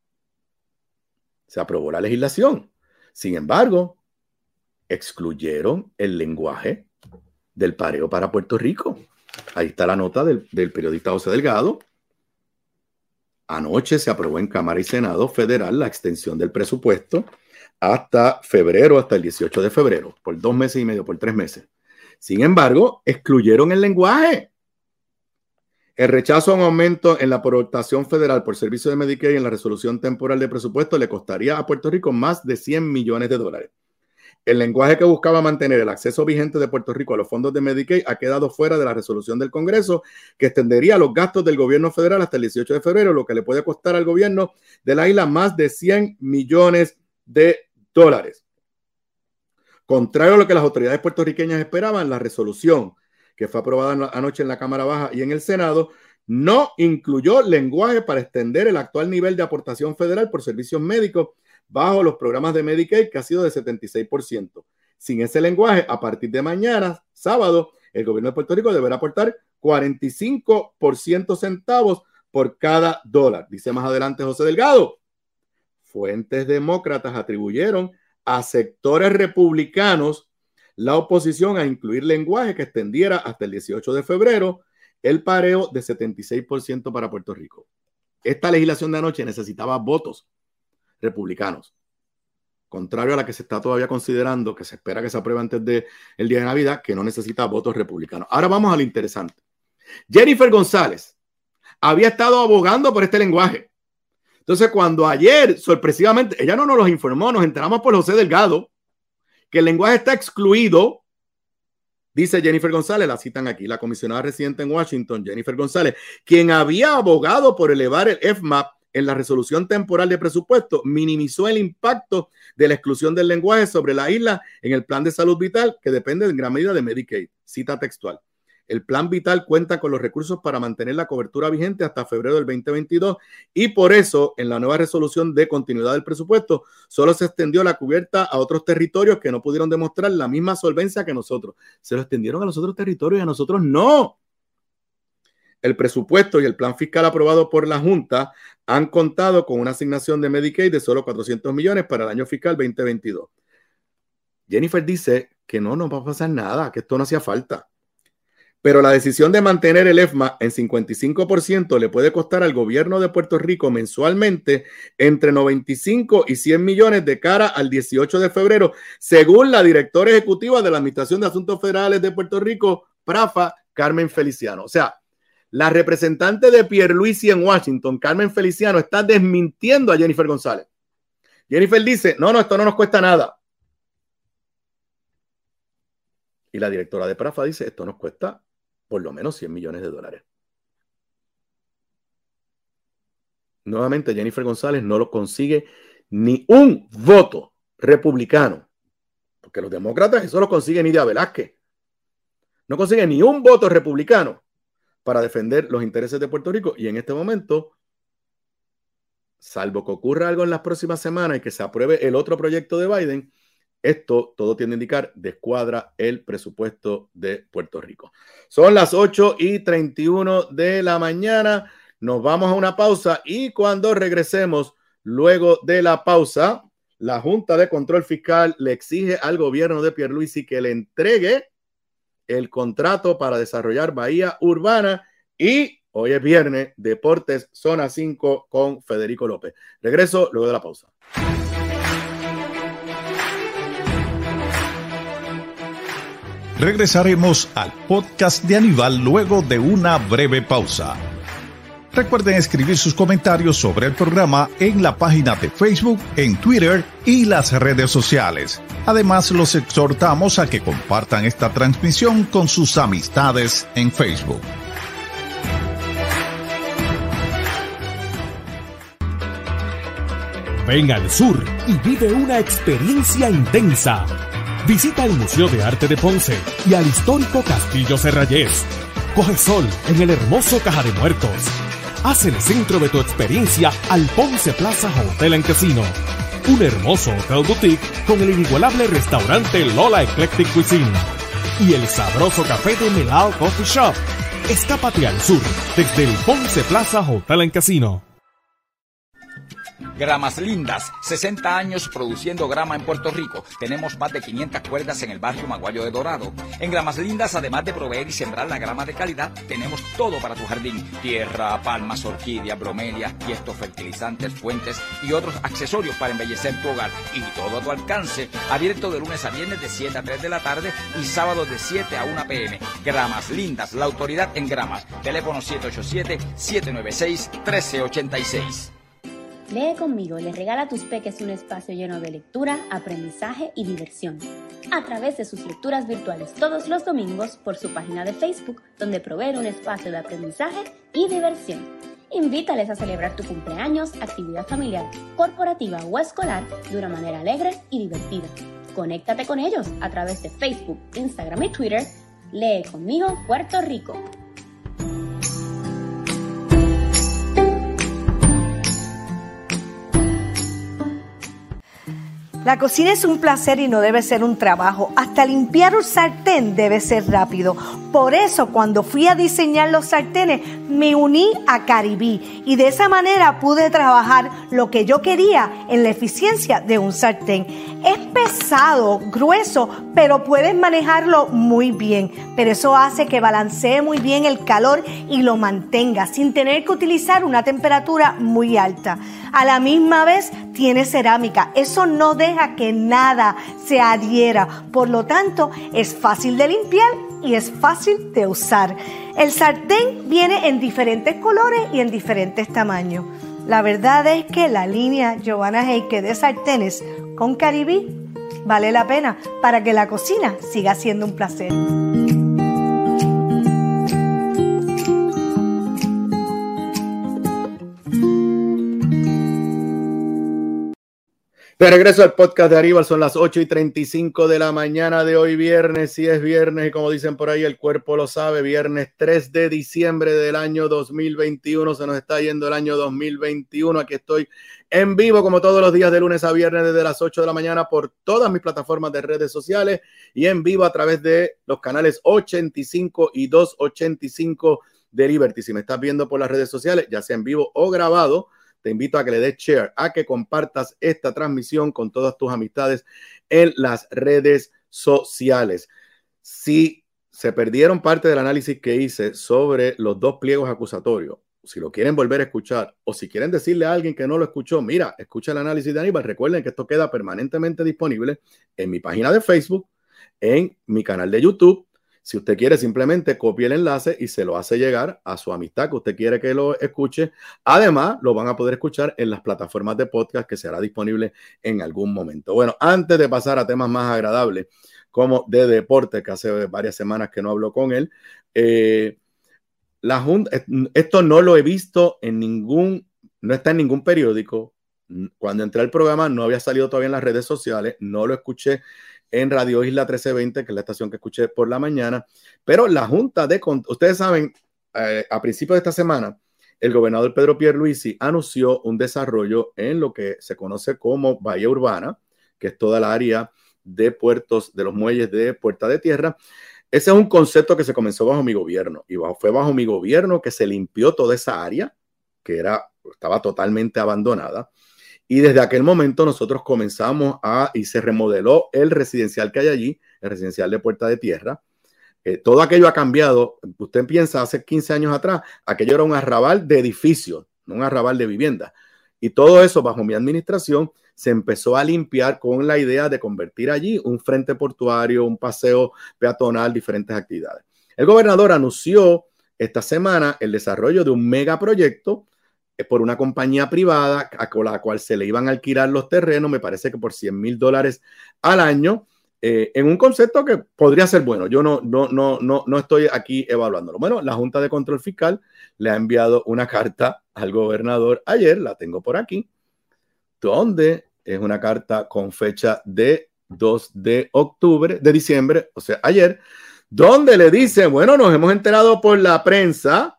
Se aprobó la legislación. Sin embargo, excluyeron el lenguaje del pareo para Puerto Rico. Ahí está la nota del periodista José Delgado. Anoche se aprobó en Cámara y Senado Federal la extensión del presupuesto hasta febrero, hasta el 18 de febrero, por 2 meses y medio, por 3 meses. Sin embargo, excluyeron el lenguaje. El rechazo a un aumento en la aportación federal por servicio de Medicaid en la resolución temporal de presupuesto le costaría a Puerto Rico más de $100 millones. El lenguaje que buscaba mantener el acceso vigente de Puerto Rico a los fondos de Medicaid ha quedado fuera de la resolución del Congreso que extendería los gastos del gobierno federal hasta el 18 de febrero, lo que le puede costar al gobierno de la isla más de $100 millones. Contrario a lo que las autoridades puertorriqueñas esperaban, la resolución que fue aprobada anoche en la Cámara Baja y en el Senado no incluyó lenguaje para extender el actual nivel de aportación federal por servicios médicos bajo los programas de Medicaid, que ha sido de 76%. Sin ese lenguaje, a partir de mañana, sábado, el gobierno de Puerto Rico deberá aportar 45% centavos por cada dólar. Dice más adelante José Delgado. Fuentes demócratas atribuyeron a sectores republicanos la oposición a incluir lenguaje que extendiera hasta el 18 de febrero el pareo de 76% para Puerto Rico. Esta legislación de anoche necesitaba votos republicanos, contrario a la que se está todavía considerando, que se espera que se apruebe antes del día de Navidad, que no necesita votos republicanos. Ahora vamos a lo interesante. Jennifer González había estado abogando por este lenguaje. Entonces, cuando ayer, sorpresivamente, ella no nos los informó, nos enteramos por José Delgado, que el lenguaje está excluido, dice Jennifer González, la citan aquí, la comisionada residente en Washington, Jennifer González, quien había abogado por elevar el FMAP en la resolución temporal de presupuesto minimizó el impacto de la exclusión del lenguaje sobre la isla en el plan de salud vital que depende en gran medida de Medicaid. Cita textual. El plan vital cuenta con los recursos para mantener la cobertura vigente hasta febrero del 2022 y por eso en la nueva resolución de continuidad del presupuesto solo se extendió la cubierta a otros territorios que no pudieron demostrar la misma solvencia que nosotros. Se lo extendieron a los otros territorios y a nosotros no. El presupuesto y el plan fiscal aprobado por la Junta han contado con una asignación de Medicaid de solo 400 millones para el año fiscal 2022. Jennifer dice que no nos va a pasar nada, que esto no hacía falta. Pero la decisión de mantener el EFMA en 55% le puede costar al gobierno de Puerto Rico mensualmente entre 95 y 100 millones de cara al 18 de febrero, según la directora ejecutiva de la Administración de Asuntos Federales de Puerto Rico, PRAFA, Carmen Feliciano. O sea, la representante de Pierluisi en Washington, Carmen Feliciano, está desmintiendo a Jennifer González. Jennifer dice, no, esto no nos cuesta nada. Y la directora de PRAFA dice, esto nos cuesta por lo menos 100 millones de dólares. Nuevamente, Jennifer González no lo consigue ni un voto republicano, porque los demócratas eso lo consigue Nidia Velázquez. No consigue ni un voto republicano para defender los intereses de Puerto Rico. Y en este momento, salvo que ocurra algo en las próximas semanas y que se apruebe el otro proyecto de Biden, esto todo tiende a indicar descuadra el presupuesto de Puerto Rico. Son las 8:31 de la mañana. Nos vamos a una pausa y cuando regresemos, luego de la pausa, la Junta de Control Fiscal le exige al gobierno de Pierluisi que le entregue el contrato para desarrollar Bahía Urbana y hoy es viernes, Deportes Zona 5 con Federico López. Regreso luego de la pausa. Regresaremos al podcast de Aníbal luego de una breve pausa. Recuerden escribir sus comentarios sobre el programa en la página de Facebook, en Twitter y las redes sociales. Además, los exhortamos a que compartan esta transmisión con sus amistades en Facebook. Ven al sur y vive una experiencia intensa. Visita el Museo de Arte de Ponce y al histórico Castillo Serrayés. Coge sol en el hermoso Caja de Muertos. Haz el centro de tu experiencia al Ponce Plaza Hotel and Casino. Un hermoso hotel boutique con el inigualable restaurante Lola Eclectic Cuisine. Y el sabroso café de Melao Coffee Shop. Escápate al sur desde el Ponce Plaza Hotel and Casino. Gramas Lindas, 60 años produciendo grama en Puerto Rico. Tenemos más de 500 cuerdas en el barrio Maguayo de Dorado. En Gramas Lindas, además de proveer y sembrar la grama de calidad, tenemos todo para tu jardín. Tierra, palmas, orquídeas, bromelias, tiestos, fertilizantes, fuentes y otros accesorios para embellecer tu hogar. Y todo a tu alcance. Abierto de lunes a viernes de 7 a 3 de la tarde y sábados de 7 a 1 p.m. Gramas Lindas, la autoridad en gramas. Teléfono 787-796-1386. Lee conmigo les regala a tus peques un espacio lleno de lectura, aprendizaje y diversión. A través de sus lecturas virtuales todos los domingos por su página de Facebook, donde provee un espacio de aprendizaje y diversión. Invítales a celebrar tu cumpleaños, actividad familiar, corporativa o escolar de una manera alegre y divertida. Conéctate con ellos a través de Facebook, Instagram y Twitter. Lee conmigo Puerto Rico. La cocina es un placer y no debe ser un trabajo. Hasta limpiar un sartén debe ser rápido. Por eso, cuando fui a diseñar los sartenes, me uní a Caribí y de esa manera pude trabajar lo que yo quería en la eficiencia de un sartén. Es pesado, grueso, pero puedes manejarlo muy bien. Pero eso hace que balancee muy bien el calor y lo mantenga sin tener que utilizar una temperatura muy alta. A la misma vez tiene cerámica. Eso no deja que nada se adhiera. Por lo tanto, es fácil de limpiar y es fácil de usar. El sartén viene en diferentes colores y en diferentes tamaños. La verdad es que la línea Giovanna Heike de sartenes con Caribí vale la pena para que la cocina siga siendo un placer. De regreso al podcast de Aníbal, son las 8:35 de la mañana de hoy viernes, si es viernes y como dicen por ahí el cuerpo lo sabe, viernes 3 de diciembre del año 2021, se nos está yendo el año 2021, aquí estoy en vivo como todos los días de lunes a viernes desde las 8 de la mañana por todas mis plataformas de redes sociales y en vivo a través de los canales 85 y 285 de Liberty. Si me estás viendo por las redes sociales, ya sea en vivo o grabado, te invito a que le des share, a que compartas esta transmisión con todas tus amistades en las redes sociales. Si se perdieron parte del análisis que hice sobre los 2 pliegos acusatorios, si lo quieren volver a escuchar o si quieren decirle a alguien que no lo escuchó, mira, escucha el análisis de Aníbal, recuerden que esto queda permanentemente disponible en mi página de Facebook, en mi canal de YouTube. Si usted quiere, simplemente copie el enlace y se lo hace llegar a su amistad que usted quiere que lo escuche. Además, lo van a poder escuchar en las plataformas de podcast que será disponible en algún momento. Bueno, antes de pasar a temas más agradables, como de deporte, que hace varias semanas que no hablo con él, la Junta, esto no lo he visto en no está en ningún periódico. Cuando entré al programa no había salido todavía en las redes sociales, no lo escuché en Radio Isla 1320, que es la estación que escuché por la mañana, pero la Junta ustedes saben, a principios de esta semana, el gobernador Pedro Pierluisi anunció un desarrollo en lo que se conoce como Bahía Urbana, que es toda la área de puertos, de los muelles de Puerta de Tierra. Ese es un concepto que se comenzó bajo mi gobierno, y fue bajo mi gobierno que se limpió toda esa área, que estaba totalmente abandonada. Y desde aquel momento nosotros comenzamos y se remodeló el residencial que hay allí, el residencial de Puerta de Tierra. Todo aquello ha cambiado. Usted piensa, hace 15 años atrás, aquello era un arrabal de edificios, no un arrabal de viviendas. Y todo eso, bajo mi administración, se empezó a limpiar con la idea de convertir allí un frente portuario, un paseo peatonal, diferentes actividades. El gobernador anunció esta semana el desarrollo de un megaproyecto por una compañía privada a la cual se le iban a alquilar los terrenos, me parece que por $100,000 al año, en un concepto que podría ser bueno. Yo no estoy aquí evaluándolo. Bueno, la Junta de Control Fiscal le ha enviado una carta al gobernador ayer, la tengo por aquí, donde es una carta con fecha de 2 de diciembre, o sea, ayer, donde le dice, bueno, nos hemos enterado por la prensa,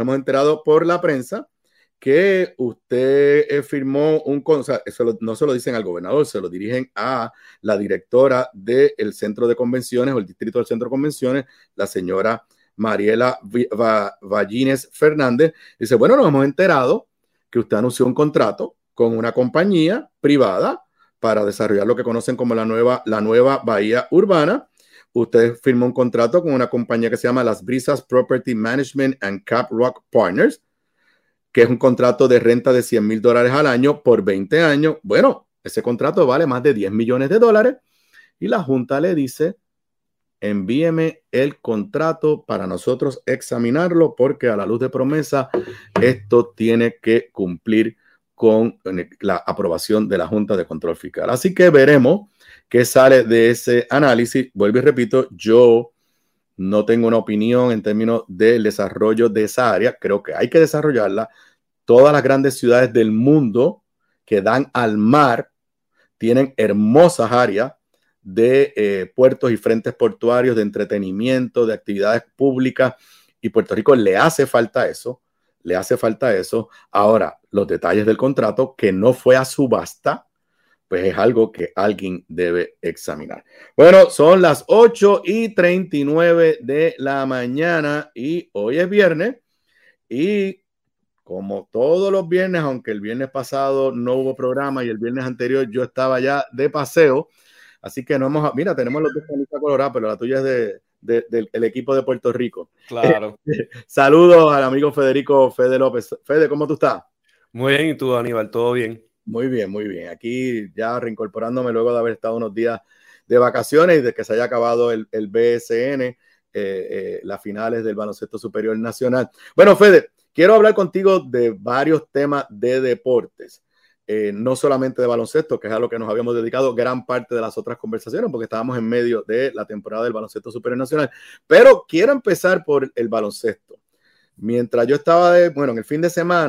que usted firmó o sea, eso no se lo dicen al gobernador, se lo dirigen a la directora del Centro de Convenciones o el Distrito del Centro de Convenciones, la señora Mariela Vallines Fernández. Dice, bueno, nos hemos enterado que usted anunció un contrato con una compañía privada para desarrollar lo que conocen como la nueva Bahía Urbana. Usted firmó un contrato con una compañía que se llama Las Brisas Property Management and Cap Rock Partners, que es un contrato de renta de $100,000 al año por 20 años. Bueno, ese contrato vale más de $10 millones y la Junta le dice, envíeme el contrato para nosotros examinarlo porque a la luz de promesa esto tiene que cumplir con la aprobación de la Junta de Control Fiscal. Así que veremos qué sale de ese análisis. Vuelvo y repito, yo no tengo una opinión en términos del desarrollo de esa área. Creo que hay que desarrollarla. Todas las grandes ciudades del mundo que dan al mar tienen hermosas áreas de puertos y frentes portuarios, de entretenimiento, de actividades públicas. Y Puerto Rico le hace falta eso. Ahora, los detalles del contrato, que no fue a subasta, pues es algo que alguien debe examinar. Bueno, son las 8:39 de la mañana y hoy es viernes. Y como todos los viernes, aunque el viernes pasado no hubo programa y el viernes anterior yo estaba ya de paseo, así que mira, tenemos los dos camisas coloradas, pero la tuya es del equipo de Puerto Rico. Claro. Saludos al amigo Fede López. Fede, ¿cómo tú estás? Muy bien, ¿y tú, Aníbal? ¿Todo bien? Muy bien, muy bien. Aquí ya reincorporándome luego de haber estado unos días de vacaciones y de que se haya acabado el BSN, las finales del Baloncesto Superior Nacional. Bueno, Fede, quiero hablar contigo de varios temas de deportes. No solamente de baloncesto, que es a lo que nos habíamos dedicado gran parte de las otras conversaciones, porque estábamos en medio de la temporada del Baloncesto Superior Nacional. Pero quiero empezar por el baloncesto. Mientras yo estaba en el fin de semana,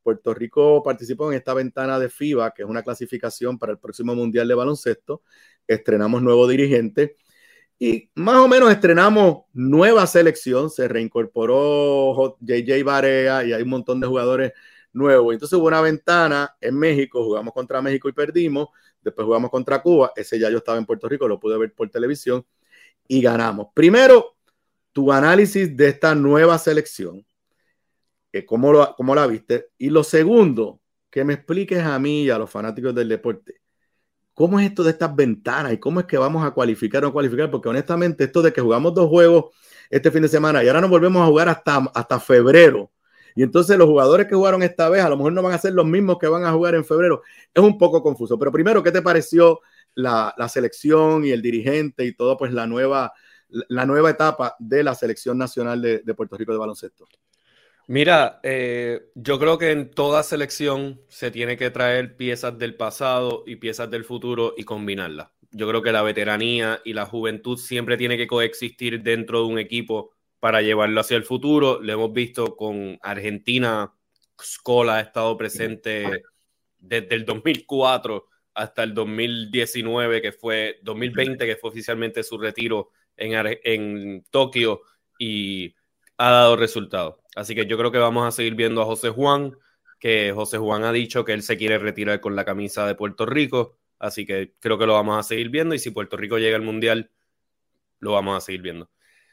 Puerto Rico participó en esta ventana de FIBA, que es una clasificación para el próximo Mundial de Baloncesto. Estrenamos nuevo dirigente y más o menos estrenamos nueva selección. Se reincorporó JJ Barea y hay un montón de jugadores nuevos. Entonces hubo una ventana en México, jugamos contra México y perdimos. Después jugamos contra Cuba. Ese ya yo estaba en Puerto Rico, lo pude ver por televisión y ganamos. Primero, tu análisis de esta nueva selección. ¿Cómo la viste? Y lo segundo, que me expliques a mí y a los fanáticos del deporte, ¿cómo es esto de estas ventanas y cómo es que vamos a cualificar o no cualificar? Porque honestamente esto de que jugamos 2 juegos este fin de semana y ahora nos volvemos a jugar hasta febrero, y entonces los jugadores que jugaron esta vez a lo mejor no van a ser los mismos que van a jugar en febrero, es un poco confuso. Pero primero, ¿qué te pareció la selección y el dirigente y todo, pues la nueva etapa de la selección nacional de Puerto Rico de baloncesto? Mira, yo creo que en toda selección se tiene que traer piezas del pasado y piezas del futuro y combinarlas. Yo creo que la veteranía y la juventud siempre tiene que coexistir dentro de un equipo para llevarlo hacia el futuro. Lo hemos visto con Argentina. Scola ha estado presente desde el 2004 hasta el 2019, 2020, que fue oficialmente su retiro en Tokio, y ha dado resultados. Así que yo creo que vamos a seguir viendo a José Juan, que José Juan ha dicho que él se quiere retirar con la camisa de Puerto Rico, así que creo que lo vamos a seguir viendo, y si Puerto Rico llega al Mundial, lo vamos a seguir viendo.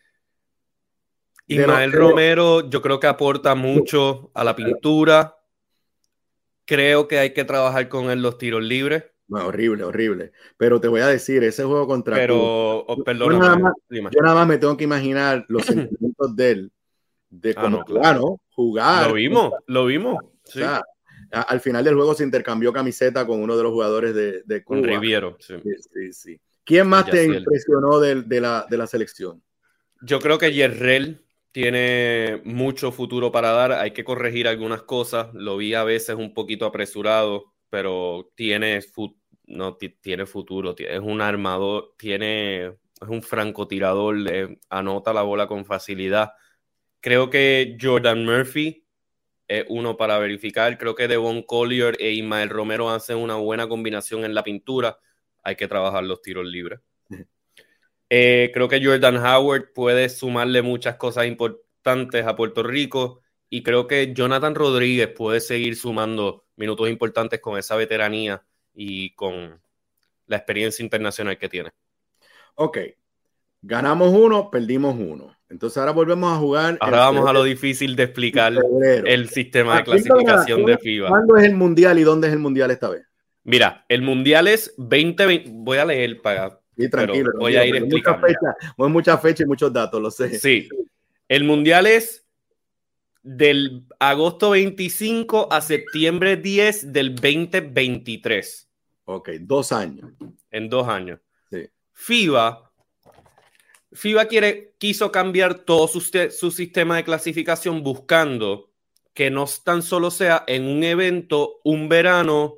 Ismael Romero, yo creo que aporta mucho a la pintura. Creo que hay que trabajar con él los tiros libres. No, horrible. Pero te voy a decir, ese juego contra Cuba, yo nada más me tengo que imaginar los sentimientos de él, de cómo jugar. Lo vimos. Sí. O sea, al final del juego se intercambió camiseta con uno de los jugadores de Cuba. Con Riviero. Sí. ¿Quién más te impresionó de la selección? Yo creo que Yerrel tiene mucho futuro para dar. Hay que corregir algunas cosas. Lo vi a veces un poquito apresurado, pero tiene futuro. Es un armador, es un francotirador, anota la bola con facilidad. Creo que Jordan Murphy es uno para verificar. Creo que Devon Collier e Ismael Romero hacen una buena combinación en la pintura. Hay que trabajar los tiros libres. Creo que Jordan Howard puede sumarle muchas cosas importantes a Puerto Rico, y creo que Jonathan Rodríguez puede seguir sumando minutos importantes con esa veteranía y con la experiencia internacional que tiene. Ok, ganamos 1, perdimos 1. Entonces ahora volvemos a jugar. Ahora vamos a lo difícil de explicar el sistema de clasificación de FIBA. ¿Cuándo es el Mundial y dónde es el Mundial esta vez? Mira, el Mundial es 2020. Voy a leer para... Sí, tranquilo. Voy a ir explicando. Mucha fecha y muchos datos, lo sé. Sí, el Mundial es del agosto 25 a septiembre 10 del 2023. Ok, 2 años. En 2 años. Sí. FIBA quiso cambiar todo su sistema de clasificación, buscando que no tan solo sea en un evento, un verano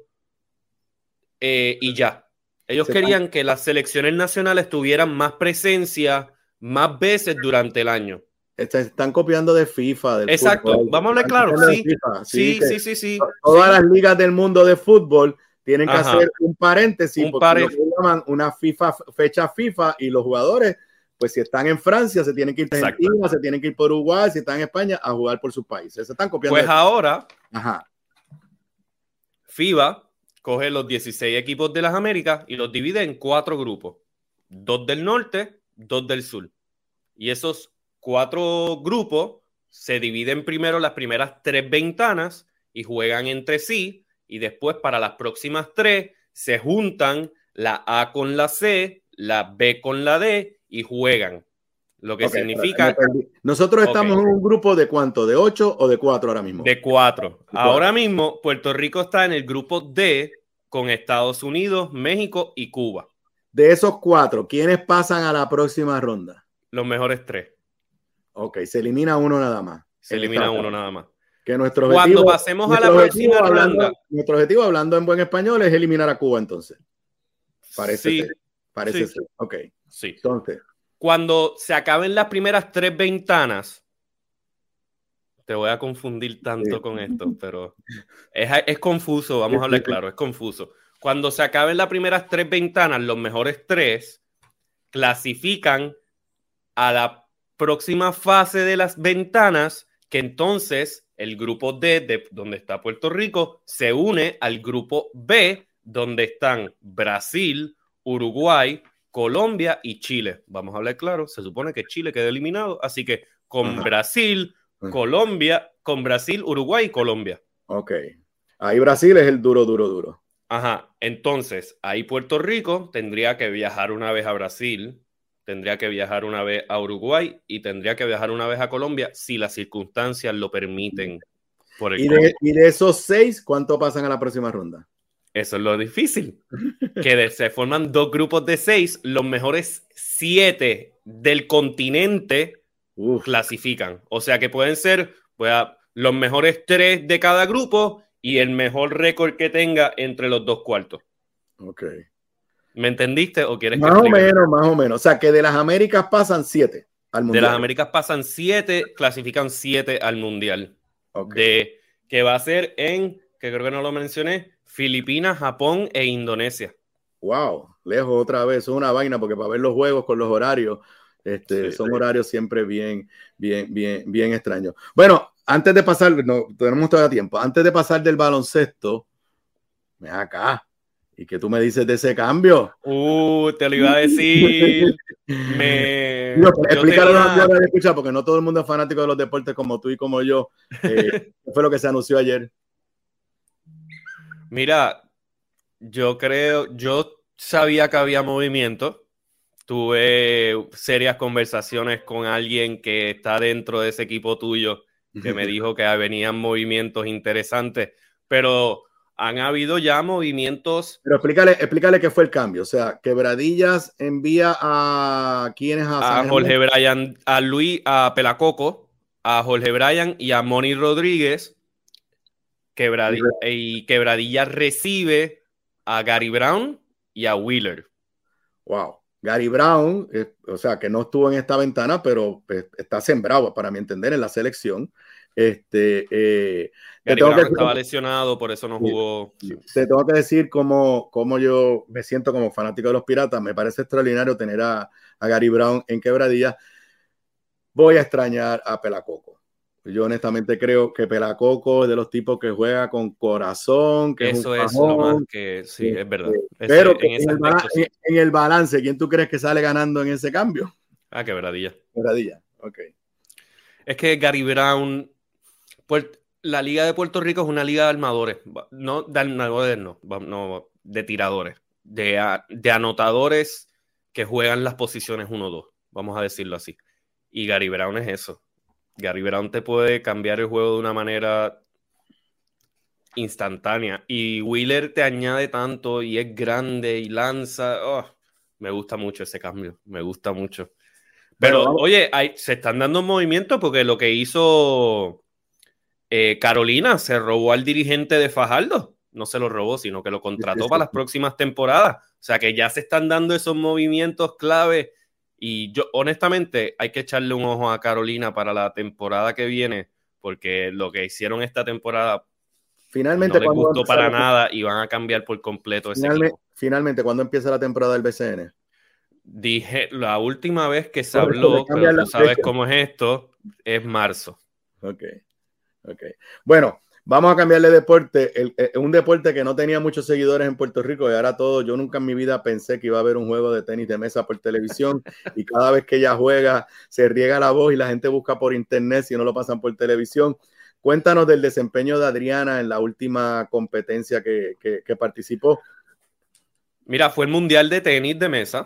y ya. Ellos querían que las selecciones nacionales tuvieran más presencia, más veces durante el año. Están copiando de FIFA. Exacto, fútbol. Vamos a hablar claro. Sí. Todas las ligas del mundo de fútbol tienen que hacer un paréntesis, porque lo que llaman una fecha FIFA, y los jugadores, pues si están en Francia, se tienen que ir a Argentina, se tienen que ir por Uruguay, si están en España, a jugar por sus países. Se están copiando. Pues ahora, FIBA coge los 16 equipos de las Américas y los divide en 4 grupos. 2 del norte, 2 del sur. Y esos 4 grupos se dividen primero las primeras 3 ventanas y juegan entre sí, y después para las próximas 3 se juntan la A con la C, la B con la D y juegan. Lo que significa... Nosotros estamos en un grupo de ¿cuánto? ¿De 8 o de 4 ahora mismo? De 4. Ahora mismo Puerto Rico está en el grupo D con Estados Unidos, México y Cuba. De esos 4, ¿quiénes pasan a la próxima ronda? Los mejores 3. Ok, se elimina uno nada más. Se elimina uno nada más. Que nuestro objetivo, cuando pasemos a la próxima ronda... Nuestro objetivo, hablando en buen español, es eliminar a Cuba, entonces. Parece ser. Ok. Sí. Entonces... Cuando se acaben las primeras 3 ventanas, te voy a confundir tanto con esto, pero es confuso, vamos a hablar claro, es confuso. Cuando se acaben las primeras 3 ventanas, los mejores 3 clasifican a la próxima fase de las ventanas, que entonces el grupo D, de donde está Puerto Rico, se une al grupo B, donde están Brasil, Uruguay, Colombia y Chile. Vamos a hablar claro, se supone que Chile queda eliminado, así que con Brasil, Colombia, con Brasil, Uruguay y Colombia. Ok. Ahí Brasil es el duro. Ajá. Entonces, ahí Puerto Rico tendría que viajar una vez a Brasil, tendría que viajar una vez a Uruguay y tendría que viajar una vez a Colombia si las circunstancias lo permiten. Por el y de esos 6, ¿cuánto pasan a la próxima ronda? Eso es lo difícil. Que se forman 2 grupos de 6, los mejores 7 del continente clasifican. O sea que pueden ser los mejores 3 de cada grupo y el mejor récord que tenga entre los 2 cuartos. Ok. ¿Me entendiste o quieres que más o menos. O sea que de las Américas pasan 7 al Mundial. De las Américas pasan 7, clasifican 7 al Mundial. Okay. Que va a ser que creo que no lo mencioné, Filipinas, Japón e Indonesia. Wow, lejos otra vez, es una vaina porque para ver los juegos con los horarios, son horarios siempre bien extraños. Bueno, antes de pasar, no tenemos todavía tiempo, antes de pasar del baloncesto, ven acá, ¿y qué tú me dices de ese cambio? Te lo iba a decir. Explícalo a los que escuchar, porque no todo el mundo es fanático de los deportes como tú y como yo. ¿Qué fue lo que se anunció ayer? Mira, yo sabía que había movimiento. Tuve serias conversaciones con alguien que está dentro de ese equipo tuyo que me dijo que venían movimientos interesantes, pero han habido ya movimientos. Pero explícale qué fue el cambio. O sea, Quebradillas envía a ¿quiénes? A Jorge Bryan, a Pelacoco, a Jorge Bryan y a Moni Rodríguez. Y Quebradillas recibe a Gary Brown y a Wheeler. Wow. Gary Brown, o sea, que no estuvo en esta ventana, pero está sembrado, para mi entender, en la selección. Gary Brown estaba lesionado, por eso no jugó. Te tengo que decir cómo yo me siento como fanático de los Piratas. Me parece extraordinario tener a Gary Brown en Quebradillas. Voy a extrañar a Pelacoco. Yo honestamente creo que Pelacoco es de los tipos que juega con corazón. Que eso es lo más que sí, es verdad. Pero en el balance, ¿quién tú crees que sale ganando en ese cambio? Quebradilla. Quebradilla, ok. Es que Gary Brown, la Liga de Puerto Rico es una liga de armadores, no de armadores, no, de tiradores, de anotadores que juegan las posiciones 1-2, vamos a decirlo así. Y Gary Brown es eso. Gary Brown te puede cambiar el juego de una manera instantánea. Y Wheeler te añade tanto y es grande y lanza. Me gusta mucho ese cambio. Me gusta mucho. Pero, oye, se están dando movimientos porque lo que hizo Carolina se robó al dirigente de Fajardo. No se lo robó, sino que lo contrató para las próximas temporadas. O sea que ya se están dando esos movimientos clave. Y yo, honestamente, hay que echarle un ojo a Carolina para la temporada que viene, porque lo que hicieron esta temporada finalmente no les gustó para nada y van a cambiar por completo ese equipo. Finalmente, ¿cuándo empieza la temporada del BCN? Dije, la última vez que se habló, pero tú sabes cómo es esto, es marzo. Ok. Bueno, vamos a cambiarle de deporte. Un deporte que no tenía muchos seguidores en Puerto Rico y ahora todo. Yo nunca en mi vida pensé que iba a haber un juego de tenis de mesa por televisión y cada vez que ella juega se riega la voz y la gente busca por internet si no lo pasan por televisión. Cuéntanos del desempeño de Adriana en la última competencia que participó. Mira, fue el Mundial de Tenis de Mesa.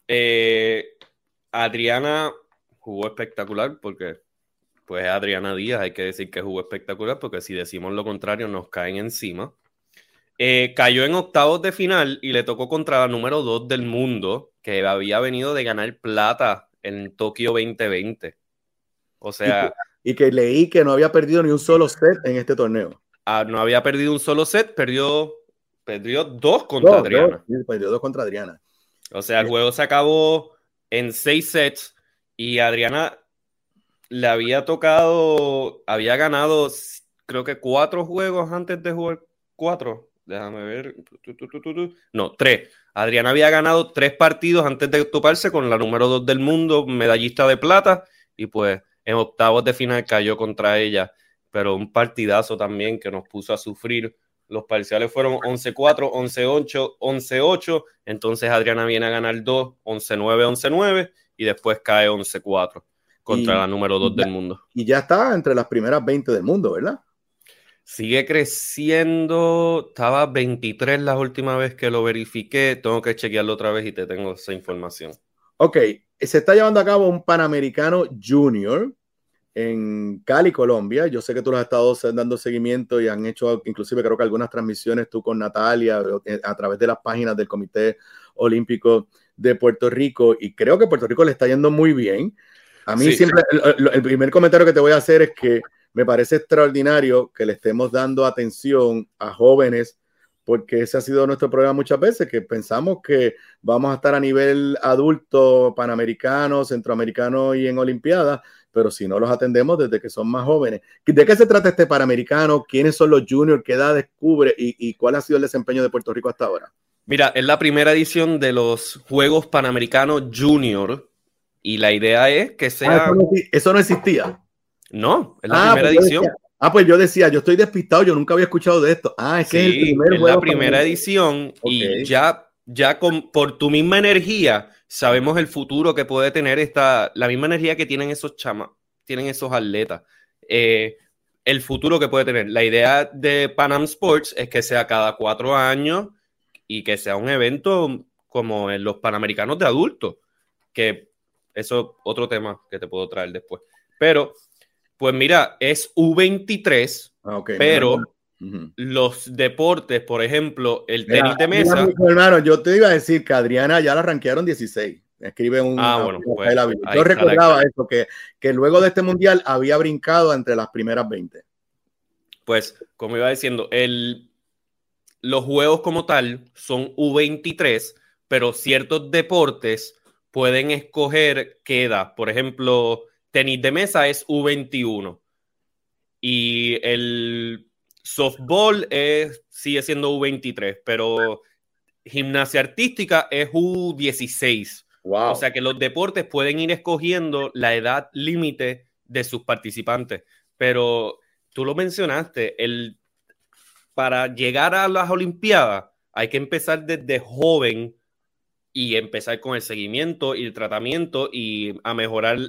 Adriana jugó espectacular porque pues Adriana Díaz, hay que decir que jugó espectacular porque si decimos lo contrario nos caen encima. Cayó en octavos de final y le tocó contra la número 2 del mundo que había venido de ganar plata en Tokio 2020. O sea... Y que leí que no había perdido ni un solo set en este torneo. No había perdido un solo set, perdió 2 contra Adriana. Perdió 2 contra Adriana. O sea, el juego se acabó en 6 sets y Adriana le había tocado, había ganado, creo que 4 juegos antes de jugar 4. Déjame ver. No, 3. Adriana había ganado 3 partidos antes de toparse con la número 2 del mundo, medallista de plata, y pues en octavos de final cayó contra ella, pero un partidazo también que nos puso a sufrir. Los parciales fueron 11-4, 11-8, 11-8, entonces Adriana viene a ganar 2, 11-9, 11-9, y después cae 11-4 contra la número 2 del mundo. Y ya está entre las primeras 20 del mundo, ¿verdad? Sigue creciendo, estaba 23 la última vez que lo verifiqué, tengo que chequearlo otra vez y te tengo esa información. Ok, se está llevando a cabo un Panamericano Junior en Cali, Colombia. Yo sé que tú lo has estado dando seguimiento y han hecho inclusive creo que algunas transmisiones tú con Natalia a través de las páginas del Comité Olímpico de Puerto Rico, y creo que Puerto Rico le está yendo muy bien. A mí siempre el primer comentario que te voy a hacer es que me parece extraordinario que le estemos dando atención a jóvenes, porque ese ha sido nuestro problema muchas veces, que pensamos que vamos a estar a nivel adulto, panamericano, centroamericano y en olimpiadas, pero si no los atendemos desde que son más jóvenes. ¿De qué se trata este Panamericano? ¿Quiénes son los juniors? ¿Qué edades cubre? ¿Y cuál ha sido el desempeño de Puerto Rico hasta ahora? Mira, es la primera edición de los Juegos Panamericanos Junior y la idea es que sea... ¿Eso no existía? No, es la primera edición. Pues yo decía, yo estoy despistado, yo nunca había escuchado de esto. Es que sí, es la primera edición. Okay. Y ya por tu misma energía sabemos el futuro que puede tener la misma energía que tienen esos atletas. El futuro que puede tener. La idea de Pan Am Sports es que sea cada 4 años y que sea un evento como en los Panamericanos de adultos, que eso es otro tema que te puedo traer después. Pero, pues mira, es U23, pero los deportes, por ejemplo, el tenis de mesa... Mira, hermano, yo te iba a decir que Adriana ya la rankearon 16. Escribe un... pues, yo recordaba eso, que luego de este mundial había brincado entre las primeras 20. Pues, como iba diciendo, los juegos como tal son U23, pero ciertos deportes pueden escoger qué edad. Por ejemplo, tenis de mesa es U21 y el softball sigue siendo U23, pero gimnasia artística es U16. Wow. O sea que los deportes pueden ir escogiendo la edad límite de sus participantes. Pero tú lo mencionaste, para llegar a las Olimpiadas hay que empezar desde joven y empezar con el seguimiento y el tratamiento y a mejorar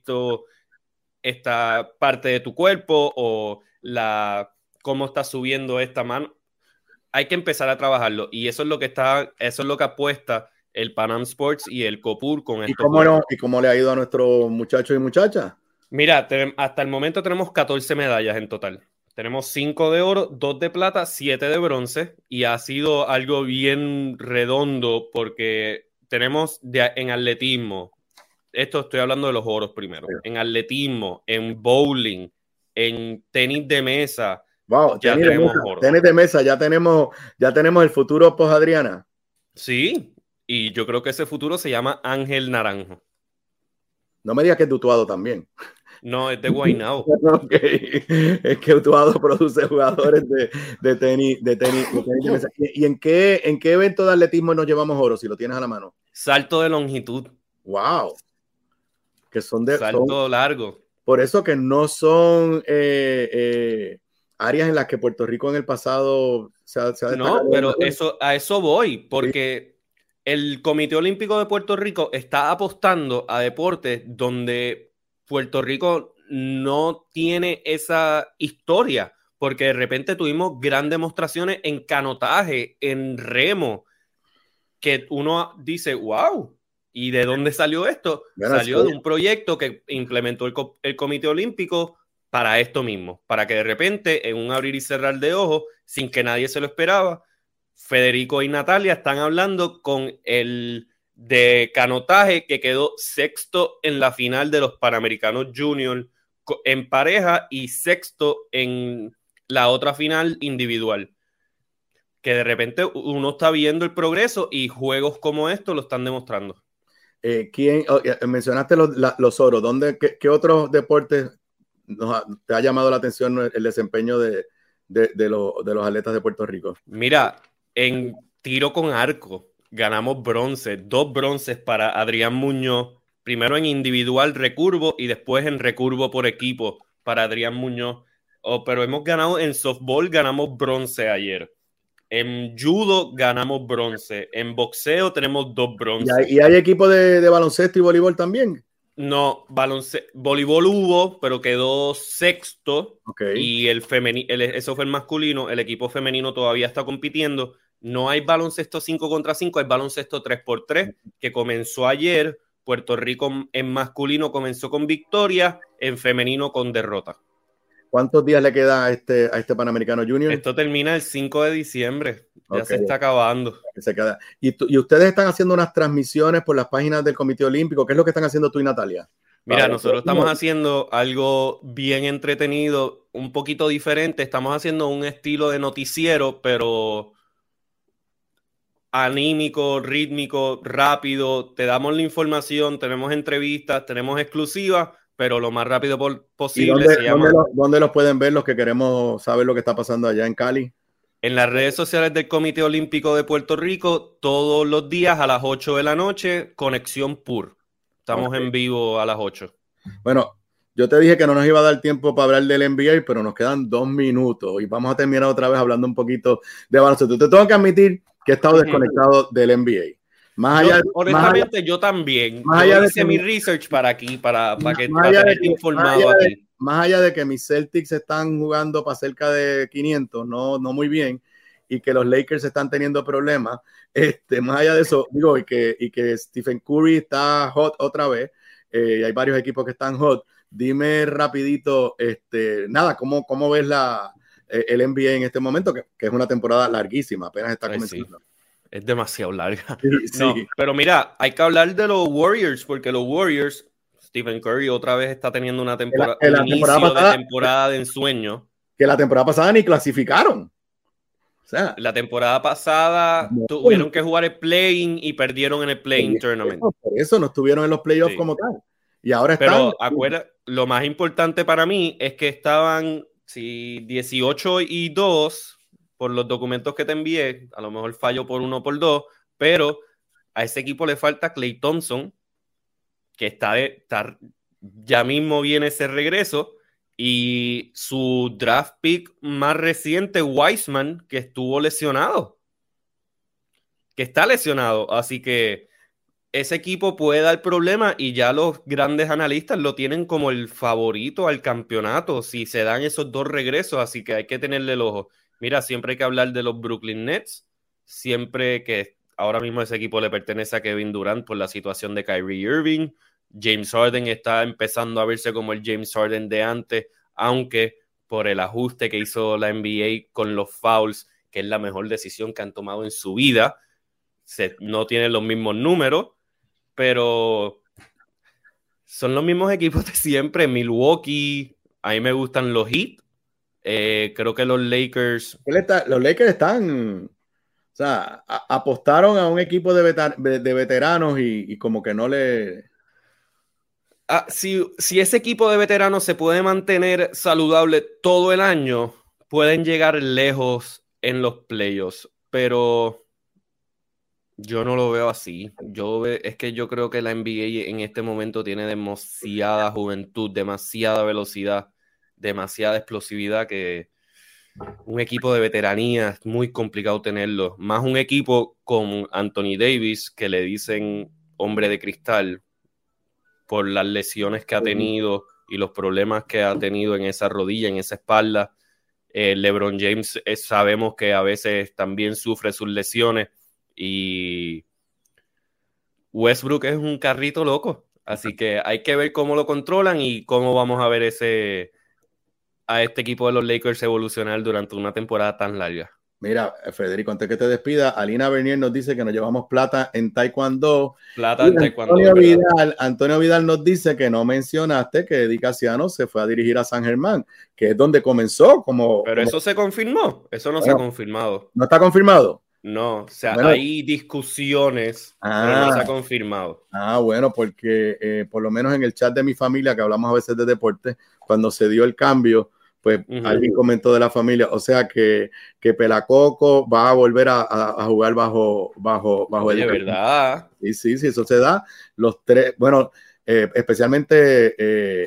esta parte de tu cuerpo o cómo estás subiendo esta mano. Hay que empezar a trabajarlo y eso es lo que apuesta el Pan Am Sports y el COPUR con esto. ¿Y cómo le ha ido a nuestros muchachos y muchachas? Mira, hasta el momento tenemos 14 medallas en total. Tenemos 5 de oro, 2 de plata, 7 de bronce y ha sido algo bien redondo porque tenemos en atletismo, estoy hablando de los oros primero, en atletismo, en bowling, en tenis de mesa. Wow, ya tenis de mesa, ya tenemos el futuro post Adriana. Sí, y yo creo que ese futuro se llama Ángel Naranjo. No me digas que es de Utuado también. No, es de Guaynabo. Okay. Es que Utuado produce jugadores de tenis de mesa. ¿Y en qué evento de atletismo nos llevamos oro, si lo tienes a la mano? Salto de longitud. Wow. Que son salto largo. Por eso que no son áreas en las que Puerto Rico en el pasado se ha destacado. No, pero a eso voy, porque el Comité Olímpico de Puerto Rico está apostando a deportes donde Puerto Rico no tiene esa historia, porque de repente tuvimos grandes demostraciones en canotaje, en remo, que uno dice, wow, ¿y de dónde salió esto? Salió de un proyecto que implementó el Comité Olímpico para esto mismo, para que de repente, en un abrir y cerrar de ojos, sin que nadie se lo esperaba, Federico y Natalia están hablando con el de canotaje que quedó 6º en la final de los Panamericanos Junior en pareja y 6º en la otra final individual. Que de repente uno está viendo el progreso y juegos como estos lo están demostrando. Mencionaste los oros. ¿Qué otros deportes te ha llamado la atención el desempeño de los atletas de Puerto Rico? Mira, en tiro con arco ganamos bronce, 2 bronces para Adrián Muñoz, primero en individual recurvo y después en recurvo por equipo para Adrián Muñoz. Pero hemos ganado en softball, ganamos bronce ayer. En judo ganamos bronce. En boxeo tenemos 2 bronces. ¿Y hay equipo de baloncesto y voleibol también? No, voleibol hubo, pero quedó sexto. Okay. Y eso fue el masculino. El equipo femenino todavía está compitiendo. No hay baloncesto 5 contra 5, hay baloncesto 3x3 que comenzó ayer. Puerto Rico en masculino comenzó con victoria, en femenino con derrota. ¿Cuántos días le queda a este Panamericano Junior? Esto termina el 5 de diciembre. Ya se está acabando. ¿Y ustedes están haciendo unas transmisiones por las páginas del Comité Olímpico? ¿Qué es lo que están haciendo tú y Natalia? Mira, nosotros estamos haciendo algo bien entretenido, un poquito diferente. Estamos haciendo un estilo de noticiero, pero anímico, rítmico, rápido. Te damos la información, tenemos entrevistas, tenemos exclusivas, pero lo más rápido posible. ¿Dónde los pueden ver los que queremos saber lo que está pasando allá en Cali? En las redes sociales del Comité Olímpico de Puerto Rico, todos los días a las 8 de la noche, Conexión PUR. Estamos en vivo a las 8. Bueno, yo te dije que no nos iba a dar tiempo para hablar del NBA, pero nos quedan 2 minutos y vamos a terminar otra vez hablando un poquito de baloncesto. Te tengo que admitir que he estado desconectado del NBA. Honestamente, yo también. Yo hice mi research para aquí, para tener informado aquí. Más allá de que mis Celtics están jugando para cerca de 500, no muy bien, y que los Lakers están teniendo problemas, más allá de eso, digo, y que Stephen Curry está hot otra vez, hay varios equipos que están hot. Dime rapidito, ¿cómo ves el NBA en este momento, que es una temporada larguísima, apenas está comenzando? Sí. Es demasiado larga. Sí. No, pero mira, hay que hablar de los Warriors, porque los Warriors, Stephen Curry otra vez está teniendo una temporada, temporada de ensueño. Que la temporada pasada ni clasificaron. O sea, la temporada pasada tuvieron que jugar el play-in y perdieron en el play-in tournament. Por eso no estuvieron en los playoffs como tal. Y ahora están. Pero lo más importante para mí es que estaban 18-2 por los documentos que te envié, a lo mejor fallo por 1 por 2, pero a ese equipo le falta Klay Thompson, que ya mismo viene ese regreso, y su draft pick más reciente, Wiseman, que estuvo lesionado, que está lesionado, así que ese equipo puede dar problemas y ya los grandes analistas lo tienen como el favorito al campeonato si se dan esos 2 regresos, así que hay que tenerle el ojo. Mira, siempre hay que hablar de los Brooklyn Nets, siempre que ahora mismo ese equipo le pertenece a Kevin Durant por la situación de Kyrie Irving. James Harden está empezando a verse como el James Harden de antes, aunque por el ajuste que hizo la NBA con los fouls, que es la mejor decisión que han tomado en su vida, no tienen los mismos números, pero son los mismos equipos de siempre. Milwaukee, a mí me gustan los Heat. Creo que los Lakers están, o sea, apostaron a un equipo de veteranos y como que no le... Si ese equipo de veteranos se puede mantener saludable todo el año, pueden llegar lejos en los playoffs, pero yo no lo veo así. Es que yo creo que la NBA en este momento tiene demasiada juventud, demasiada velocidad, demasiada explosividad, que un equipo de veteranía es muy complicado tenerlo. Más un equipo con Anthony Davis, que le dicen hombre de cristal por las lesiones que ha tenido y los problemas que ha tenido en esa rodilla, en esa espalda. LeBron James sabemos que a veces también sufre sus lesiones y Westbrook es un carrito loco. Así que hay que ver cómo lo controlan y cómo vamos a ver a este equipo de los Lakers evolucionar durante una temporada tan larga. Mira, Federico, antes que te despida, Alina Bernier nos dice que nos llevamos plata en Taekwondo. Antonio Vidal nos dice que no mencionaste que Eddie Casiano se fue a dirigir a San Germán, que es donde comenzó. Pero eso se confirmó, eso no se ha confirmado. ¿No está confirmado? No, o sea, bueno, hay discusiones, pero no se ha confirmado. Bueno, porque por lo menos en el chat de mi familia, que hablamos a veces de deporte, cuando se dio el cambio, pues alguien comentó de la familia, o sea que Pelacoco va a volver a jugar bajo el... De verdad. Sí, eso se da. Los tres, bueno, especialmente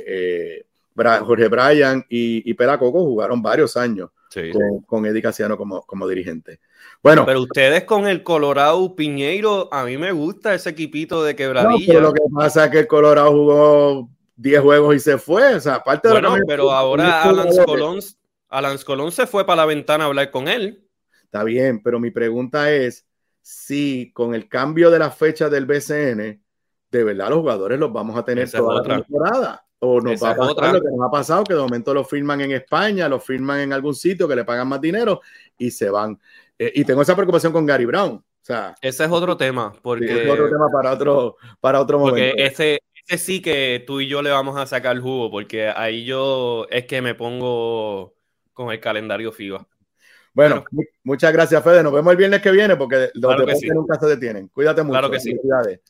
Jorge Bryan y Pelacoco jugaron varios años con Eddie Casiano como dirigente. Bueno, pero ustedes con el Colorado Piñeiro, a mí me gusta ese equipito de Quebradilla. No, pero lo que pasa es que el Colorado jugó 10 juegos y se fue. O sea, aparte de pero ahora Alans Colón se fue para la ventana a hablar con él. Está bien, pero mi pregunta es si con el cambio de la fecha del BCN, de verdad los jugadores los vamos a tener toda la temporada. O nos va a pasar lo que nos ha pasado, que de momento los firman en España, los firman en algún sitio que le pagan más dinero y se van. Y tengo esa preocupación con Gary Brown. O sea, ese es otro tema. Porque, sí, es otro tema para otro momento. Porque ese sí que tú y yo le vamos a sacar jugo, porque ahí yo es que me pongo con el calendario FIBA. Bueno, muchas gracias, Fede. Nos vemos el viernes que viene, porque los deportes nunca se detienen. Cuídate mucho. Claro que sí.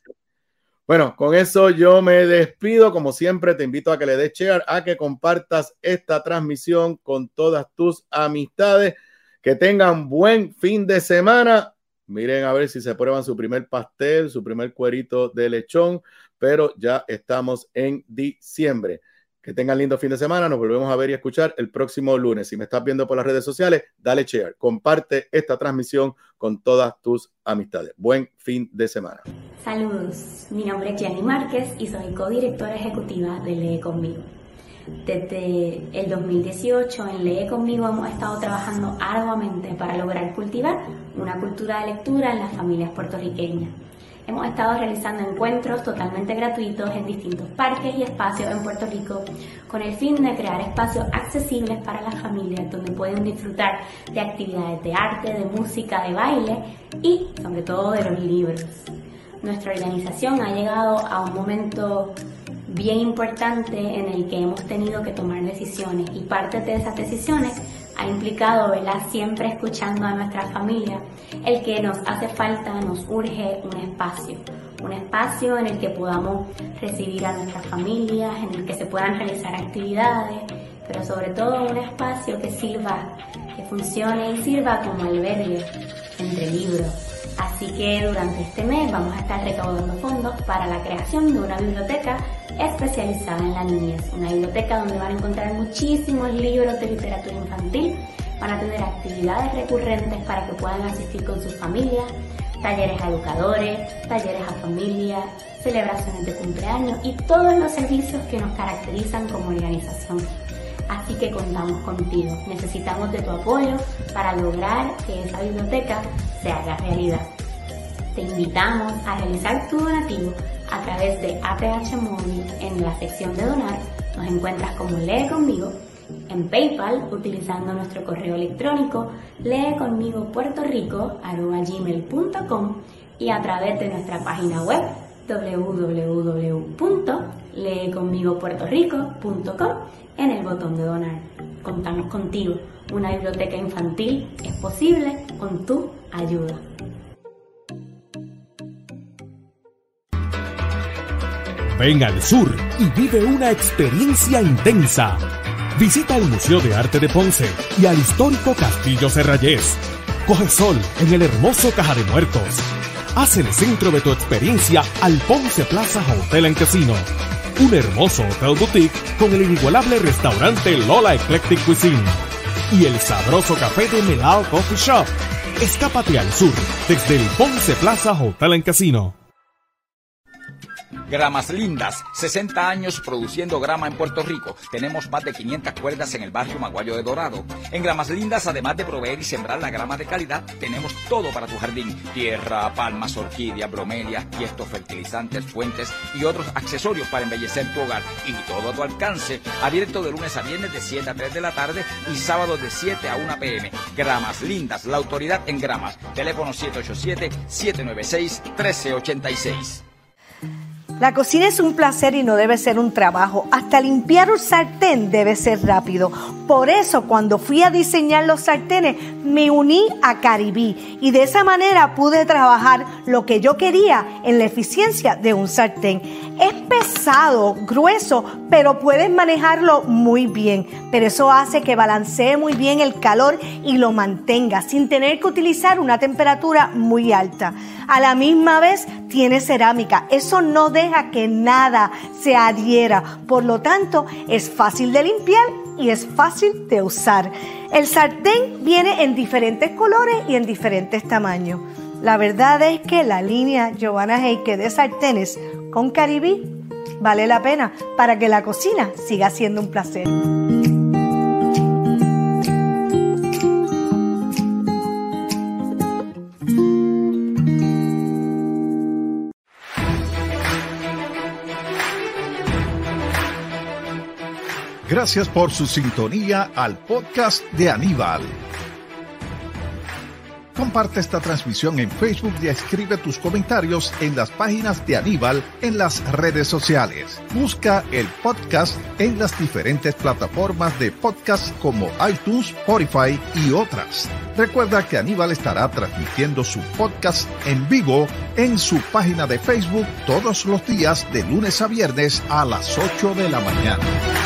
Bueno, con eso yo me despido. Como siempre, te invito a que le des share, a que compartas esta transmisión con todas tus amistades. Que tengan buen fin de semana. Miren a ver si se prueban su primer pastel, su primer cuerito de lechón, pero ya estamos en diciembre. Que tengan lindo fin de semana. Nos volvemos a ver y escuchar el próximo lunes. Si me estás viendo por las redes sociales, dale share. Comparte esta transmisión con todas tus amistades. Buen fin de semana. Saludos. Mi nombre es Jenny Márquez y soy codirectora ejecutiva de Lee Conmigo. Desde el 2018 en Lee Conmigo hemos estado trabajando arduamente para lograr cultivar una cultura de lectura en las familias puertorriqueñas. Hemos estado realizando encuentros totalmente gratuitos en distintos parques y espacios en Puerto Rico con el fin de crear espacios accesibles para las familias donde pueden disfrutar de actividades de arte, de música, de baile y sobre todo de los libros. Nuestra organización ha llegado a un momento bien importante en el que hemos tenido que tomar decisiones y parte de esas decisiones ha implicado, ¿verdad?, siempre escuchando a nuestras familias, el que nos hace falta, nos urge un espacio en el que podamos recibir a nuestras familias, en el que se puedan realizar actividades, pero sobre todo un espacio que sirva, que funcione y sirva como albergue entre libros. Así que durante este mes vamos a estar recaudando fondos para la creación de una biblioteca especializada en la niñez. Una biblioteca donde van a encontrar muchísimos libros de literatura infantil, van a tener actividades recurrentes para que puedan asistir con sus familias, talleres a educadores, talleres a familias, celebraciones de cumpleaños y todos los servicios que nos caracterizan como organización. Así que contamos contigo. Necesitamos de tu apoyo para lograr que esa biblioteca se haga realidad. Te invitamos a realizar tu donativo a través de ATH Móvil en la sección de donar. Nos encuentras como Lee Conmigo, en PayPal utilizando nuestro correo electrónico leeconmigopuertorico@gmail.com y a través de nuestra página web www.leeconmigopuertorico.com en el botón de donar. Contamos contigo. Una biblioteca infantil es posible con tu ayuda. Ven al sur y vive una experiencia intensa. Visita el Museo de Arte de Ponce y al histórico Castillo Serrayés. Coge sol en el hermoso Caja de Muertos. Haz el centro de tu experiencia al Ponce Plaza Hotel and Casino. Un hermoso hotel boutique con el inigualable restaurante Lola Eclectic Cuisine. Y el sabroso café de Melao Coffee Shop. Escápate al sur desde el Ponce Plaza Hotel and Casino. Gramas Lindas, 60 años produciendo grama en Puerto Rico. Tenemos más de 500 cuerdas en el barrio Maguayo de Dorado. En Gramas Lindas, además de proveer y sembrar la grama de calidad, tenemos todo para tu jardín. Tierra, palmas, orquídeas, bromelias, tiestos, fertilizantes, fuentes y otros accesorios para embellecer tu hogar. Y todo a tu alcance. Abierto de lunes a viernes de 7 a 3 de la tarde y sábados de 7 a 1 p.m. Gramas Lindas, la autoridad en gramas. Teléfono 787-796-1386. La cocina es un placer y no debe ser un trabajo. Hasta limpiar un sartén debe ser rápido. Por eso, cuando fui a diseñar los sartenes, me uní a Caribí y de esa manera pude trabajar lo que yo quería en la eficiencia de un sartén. Es pesado, grueso, pero puedes manejarlo muy bien. Pero eso hace que balancee muy bien el calor y lo mantenga sin tener que utilizar una temperatura muy alta. A la misma vez tiene cerámica. Eso no deja que nada se adhiera. Por lo tanto, es fácil de limpiar y es fácil de usar. El sartén viene en diferentes colores y en diferentes tamaños. La verdad es que la línea Giovanna Heike de sartenes con Caribí vale la pena para que la cocina siga siendo un placer. Gracias por su sintonía al podcast de Aníbal. Comparte esta transmisión en Facebook y escribe tus comentarios en las páginas de Aníbal en las redes sociales. Busca el podcast en las diferentes plataformas de podcast como iTunes, Spotify y otras. Recuerda que Aníbal estará transmitiendo su podcast en vivo en su página de Facebook todos los días de lunes a viernes a las 8 de la mañana.